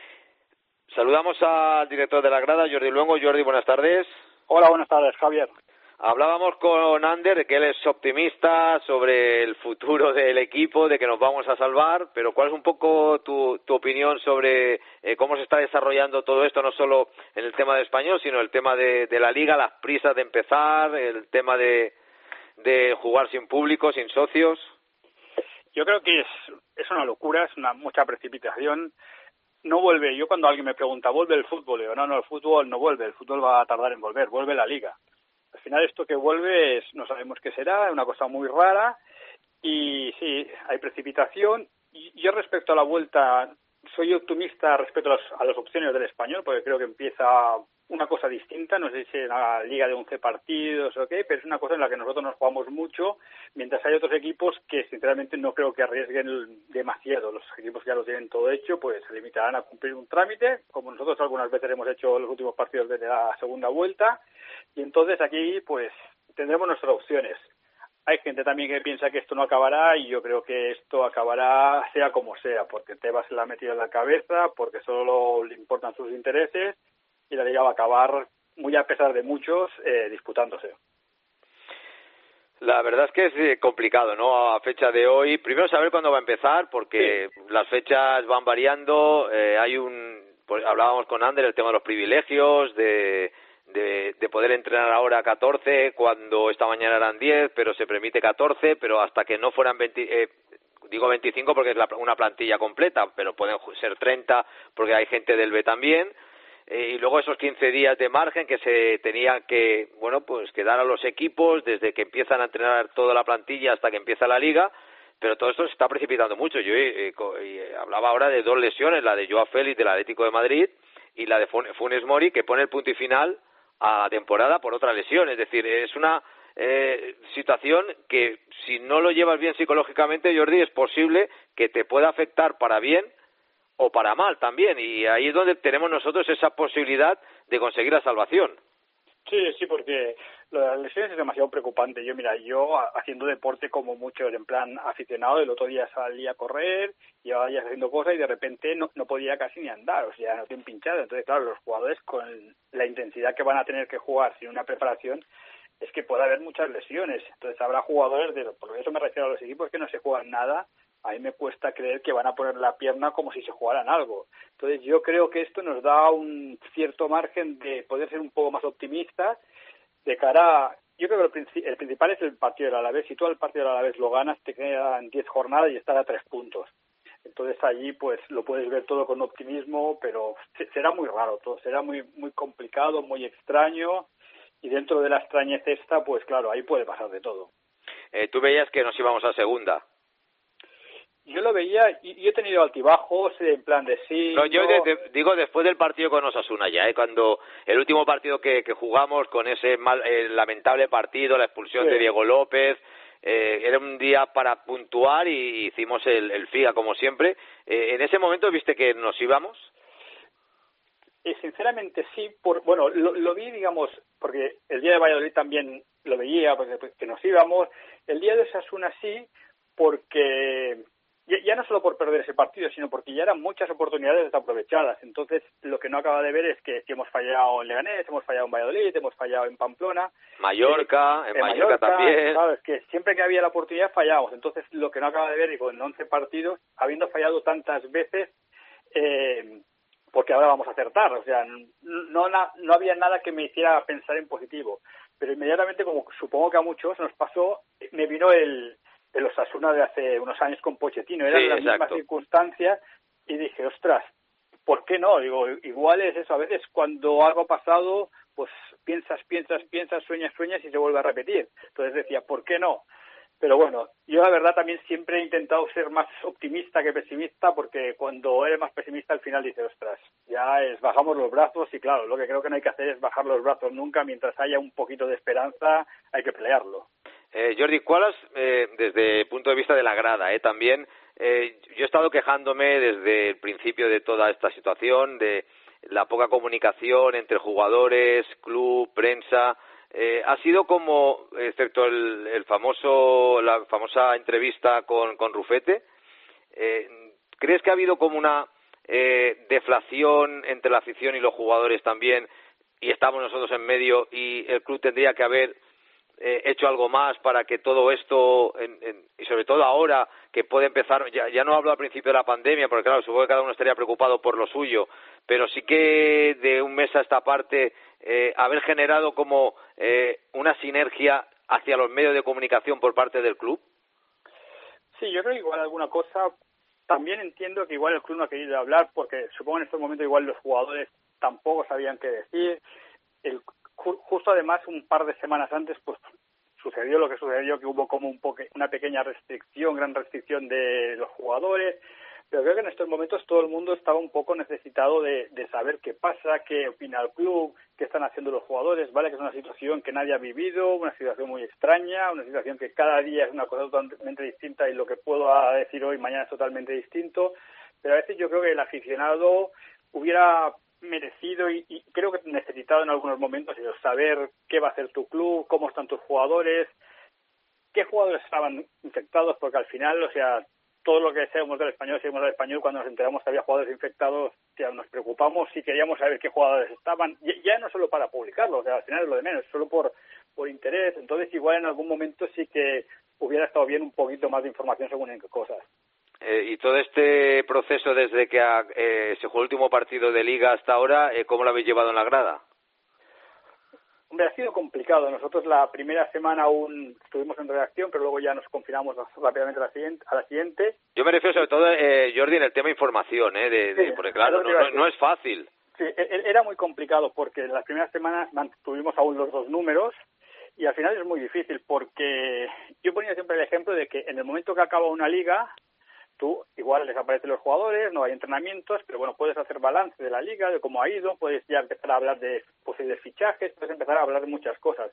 Speaker 1: Saludamos al director de la grada, Jordi Luengo. Jordi, buenas tardes.
Speaker 9: Hola, buenas tardes, Javier.
Speaker 1: Hablábamos con Ander de que él es optimista sobre el futuro del equipo, de que nos vamos a salvar, pero ¿cuál es un poco tu opinión sobre cómo se está desarrollando todo esto, no solo en el tema de Español, sino el tema de la Liga, las prisas de empezar, el tema de jugar sin público, sin socios?
Speaker 9: Yo creo que es una locura, es mucha precipitación. No vuelve. Yo cuando alguien me pregunta, ¿vuelve el fútbol? Digo, no, el fútbol no vuelve. El fútbol va a tardar en volver. Vuelve la Liga. Al final esto que vuelve no sabemos qué será, es una cosa muy rara. Y sí, hay precipitación. Y yo respecto a la vuelta, soy optimista respecto a las opciones del Español, porque creo que empieza una cosa distinta. No sé si es una liga de 11 partidos o qué, pero es una cosa en la que nosotros nos jugamos mucho, mientras hay otros equipos que sinceramente no creo que arriesguen demasiado. Los equipos que ya lo tienen todo hecho, pues se limitarán a cumplir un trámite, como nosotros algunas veces hemos hecho en los últimos partidos de la segunda vuelta, y entonces aquí pues tendremos nuestras opciones. Hay gente también que piensa que esto no acabará, y yo creo que esto acabará sea como sea, porque Tebas se la ha metido en la cabeza, porque solo le importan sus intereses, y la Liga va a acabar, muy a pesar de muchos, disputándose.
Speaker 1: La verdad es que es complicado, ¿no? A fecha de hoy, primero saber cuándo va a empezar, porque sí, las fechas van variando. Pues hablábamos con Ander el tema de los privilegios, de poder entrenar ahora 14, cuando esta mañana eran 10, pero se permite 14, pero hasta que no fueran digo 25 porque es una plantilla completa, pero pueden ser 30 porque hay gente del B también. Y luego esos 15 días de margen que se tenía que, pues que dar a los equipos desde que empiezan a entrenar toda la plantilla hasta que empieza la Liga, pero todo esto se está precipitando mucho. Yo hablaba ahora de 2 lesiones, la de Joao Félix del Atlético de Madrid y la de Funes Mori, que pone el punto y final a la temporada por otra lesión. Es decir, es una situación que si no lo llevas bien psicológicamente, Jordi, es posible que te pueda afectar para bien o para mal también, y ahí es donde tenemos nosotros esa posibilidad de conseguir la salvación.
Speaker 9: Sí, porque lo de las lesiones es demasiado preocupante. Yo haciendo deporte como muchos, en plan aficionado, el otro día salí a correr, llevaba días haciendo cosas y de repente no podía casi ni andar, o sea, no estoy pinchado. Entonces, claro, los jugadores con la intensidad que van a tener que jugar sin una preparación, es que puede haber muchas lesiones. Entonces habrá jugadores, por eso me refiero a los equipos que no se juegan nada. A mí me cuesta creer que van a poner la pierna como si se jugaran algo. Entonces yo creo que esto nos da un cierto margen de poder ser un poco más optimistas de cara a... Yo creo que el principal es el partido del Alavés. Si tú al partido del Alavés lo ganas, te quedan 10 jornadas y estás a 3 puntos. Entonces allí pues lo puedes ver todo con optimismo, pero será muy raro todo, será muy complicado, muy extraño, y dentro de la extrañez esta, pues claro, ahí puede pasar de todo.
Speaker 1: Tú veías que nos íbamos a segunda.
Speaker 9: Yo lo veía y he tenido altibajos en plan de sí.
Speaker 1: No, yo digo después del partido con Osasuna ya, cuando el último partido que jugamos con ese lamentable partido, la expulsión de Diego López, era un día para puntuar y hicimos el FIA como siempre. ¿En ese momento viste que nos íbamos?
Speaker 9: Sinceramente sí, lo vi, digamos, porque el día de Valladolid también lo veía, porque que nos íbamos. El día de Osasuna sí, porque ya no solo por perder ese partido, sino porque ya eran muchas oportunidades desaprovechadas. Entonces, lo que no acaba de ver es que hemos fallado en Leganés, hemos fallado en Valladolid, hemos fallado en Pamplona.
Speaker 1: Mallorca, en Mallorca también.
Speaker 9: Claro, es que siempre que había la oportunidad fallábamos. Entonces, lo que no acaba de ver, digo, en 11 partidos, habiendo fallado tantas veces, porque ahora vamos a acertar. O sea, no había nada que me hiciera pensar en positivo. Pero inmediatamente, como supongo que a muchos nos pasó, me vino el Osasuna de hace unos años con Pochettino. Eran las mismas circunstancias y dije, ostras, ¿por qué no? Digo, igual es eso. A veces cuando algo ha pasado, pues piensas, sueñas y se vuelve a repetir. Entonces decía, ¿por qué no? Pero bueno, yo la verdad también siempre he intentado ser más optimista que pesimista, porque cuando eres más pesimista al final dices, ostras, bajamos los brazos, y claro, lo que creo que no hay que hacer es bajar los brazos nunca. Mientras haya un poquito de esperanza, hay que pelearlo.
Speaker 1: Jordi, ¿cuál desde el punto de vista de la grada, también, yo he estado quejándome desde el principio de toda esta situación, de la poca comunicación entre jugadores, club, prensa? Ha sido como, excepto la famosa entrevista con Rufete, ¿crees que ha habido como una deflación entre la afición y los jugadores también, y estamos nosotros en medio, y el club tendría que haber hecho algo más para que todo esto, y sobre todo ahora que puede empezar, ya no hablo al principio de la pandemia, porque claro, supongo que cada uno estaría preocupado por lo suyo, pero sí que de un mes a esta parte haber generado como una sinergia hacia los medios de comunicación por parte del club?
Speaker 9: Sí, yo creo que igual alguna cosa. También entiendo que igual el club no ha querido hablar, porque supongo en estos momentos igual los jugadores tampoco sabían qué decir. Justo además un par de semanas antes pues sucedió lo que sucedió, que hubo como una pequeña gran restricción de los jugadores. Pero creo que en estos momentos todo el mundo estaba un poco necesitado de saber qué pasa, qué opina el club, qué están haciendo los jugadores. Vale, que es una situación que nadie ha vivido, una situación muy extraña, una situación que cada día es una cosa totalmente distinta, y lo que puedo decir hoy, mañana es totalmente distinto. Pero a veces yo creo que el aficionado hubiera merecido y creo que necesitado en algunos momentos saber qué va a hacer tu club, cómo están tus jugadores, qué jugadores estaban infectados, porque al final, o sea, todo lo que seguimos del Español, cuando nos enteramos que había jugadores infectados, ya nos preocupamos y queríamos saber qué jugadores estaban, ya no solo para publicarlo, o sea, al final es lo de menos, solo por interés. Entonces igual en algún momento sí que hubiera estado bien un poquito más de información según en qué cosas.
Speaker 1: Y todo este proceso desde que se jugó el último partido de Liga hasta ahora, ¿cómo lo habéis llevado en la grada?
Speaker 9: Hombre, ha sido complicado. Nosotros la primera semana aún estuvimos en redacción, pero luego ya nos confinamos rápidamente a la siguiente.
Speaker 1: Yo me refiero sobre todo, Jordi, en el tema información,
Speaker 9: sí,
Speaker 1: porque claro, no es fácil.
Speaker 9: Sí, era muy complicado porque en las primeras semanas mantuvimos aún los 2 números, y al final es muy difícil porque yo ponía siempre el ejemplo de que en el momento que acaba una liga, tú igual desaparecen los jugadores, no hay entrenamientos, pero bueno, puedes hacer balance de la liga, de cómo ha ido, puedes ya empezar a hablar de posibles fichajes, puedes empezar a hablar de muchas cosas.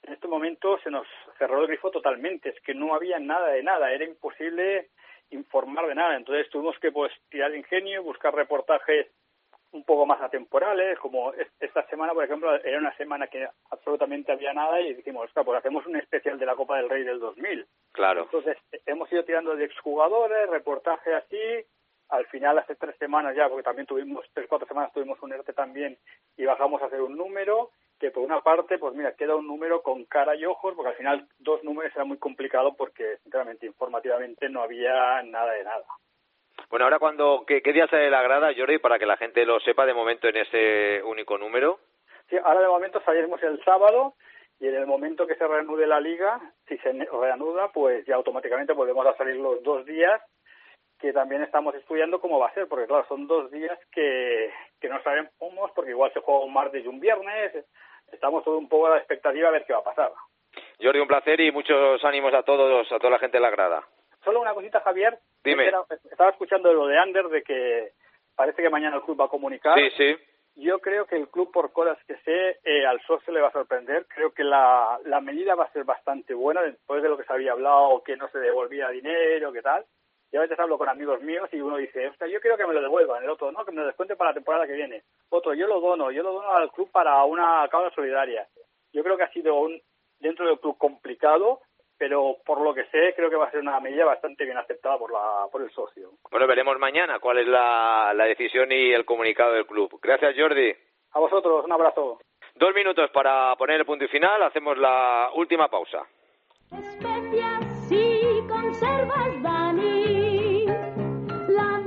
Speaker 9: en este momento se nos cerró el grifo totalmente, es que no había nada de nada, era imposible informar de nada, entonces tuvimos que pues tirar de ingenio, buscar reportajes un poco más atemporales, como esta semana, por ejemplo, era una semana que absolutamente había nada y dijimos, pues hacemos un especial de la Copa del Rey del 2000.
Speaker 1: Claro.
Speaker 9: Entonces hemos ido tirando de exjugadores, reportajes así, al final hace 3 semanas ya, porque también 3-4 semanas tuvimos un ERTE también y bajamos a hacer un número, que por una parte, pues mira, queda un número con cara y ojos, porque al final 2 números era muy complicado porque, sinceramente, informativamente no había nada de nada.
Speaker 1: Bueno, ahora ¿qué día sale la grada, Jordi, para que la gente lo sepa de momento en ese único número?
Speaker 9: Sí, ahora de momento salimos el sábado y en el momento que se reanude la liga, si se reanuda, pues ya automáticamente volvemos a salir los 2 días, que también estamos estudiando cómo va a ser, porque claro, son 2 días que no sabemos, porque igual se juega un martes y un viernes, estamos todo un poco a la expectativa a ver qué va a pasar.
Speaker 1: Jordi, un placer y muchos ánimos a toda la gente en la grada.
Speaker 9: Solo una cosita, Javier.
Speaker 1: Dime.
Speaker 9: Estaba escuchando lo de Ander, de que parece que mañana el club va a comunicar.
Speaker 1: Sí.
Speaker 9: Yo creo que el club, por cosas que sé, al socio le va a sorprender. Creo que la medida va a ser bastante buena, después de lo que se había hablado, que no se devolvía dinero, que tal. Y a veces hablo con amigos míos y uno dice, hostia, yo quiero que me lo devuelvan. El otro, no, que me lo descuente para la temporada que viene. Otro, yo lo dono al club para una causa solidaria. Yo creo que ha sido dentro del club complicado, pero por lo que sé, creo que va a ser una medida bastante bien aceptada por el socio.
Speaker 1: Bueno, veremos mañana cuál es la decisión y el comunicado del club. Gracias, Jordi.
Speaker 9: A vosotros, un abrazo.
Speaker 1: 2 minutos para poner el punto y final, hacemos la última pausa.
Speaker 2: Especias y conservas, Dani, la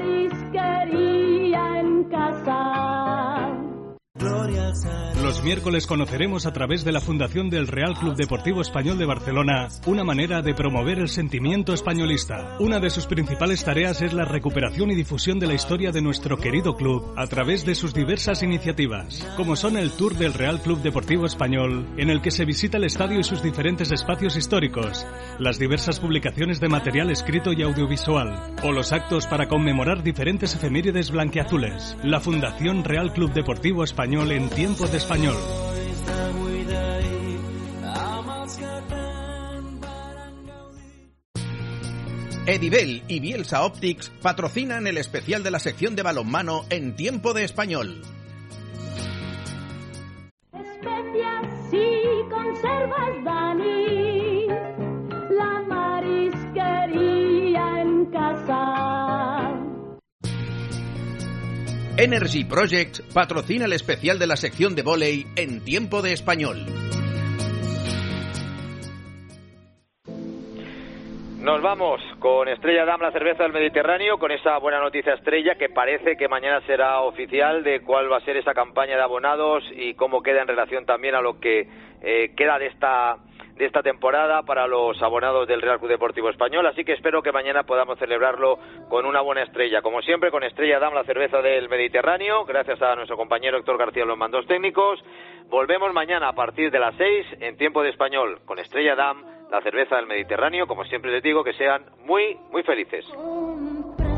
Speaker 2: marisquería en casa.
Speaker 3: Los miércoles conoceremos a través de la Fundación del Real Club Deportivo Español de Barcelona una manera de promover el sentimiento españolista. Una de sus principales tareas es la recuperación y difusión de la historia de nuestro querido club a través de sus diversas iniciativas, como son el Tour del Real Club Deportivo Español, en el que se visita el estadio y sus diferentes espacios históricos, las diversas publicaciones de material escrito y audiovisual, o los actos para conmemorar diferentes efemérides blanquiazules. La Fundación Real Club Deportivo Español en tiempo de español.
Speaker 4: Edivel y Bielsa Optics patrocinan el especial de la sección de balonmano en tiempo de español.
Speaker 2: Especias y conservas, Dani, la marisquería en casa.
Speaker 4: Energy Projects patrocina el especial de la sección de vóley en tiempo de español.
Speaker 1: Nos vamos con Estrella Damm, la cerveza del Mediterráneo, con esa buena noticia, Estrella, que parece que mañana será oficial de cuál va a ser esa campaña de abonados y cómo queda en relación también a lo que queda de esta temporada para los abonados del Real Club Deportivo Español, así que espero que mañana podamos celebrarlo con una buena estrella, como siempre con Estrella Damm, la cerveza del Mediterráneo, gracias a nuestro compañero Héctor García en los mandos técnicos. Volvemos mañana a partir de las 6 en tiempo de español con Estrella Damm, la cerveza del Mediterráneo. Como siempre les digo, que sean muy, muy felices.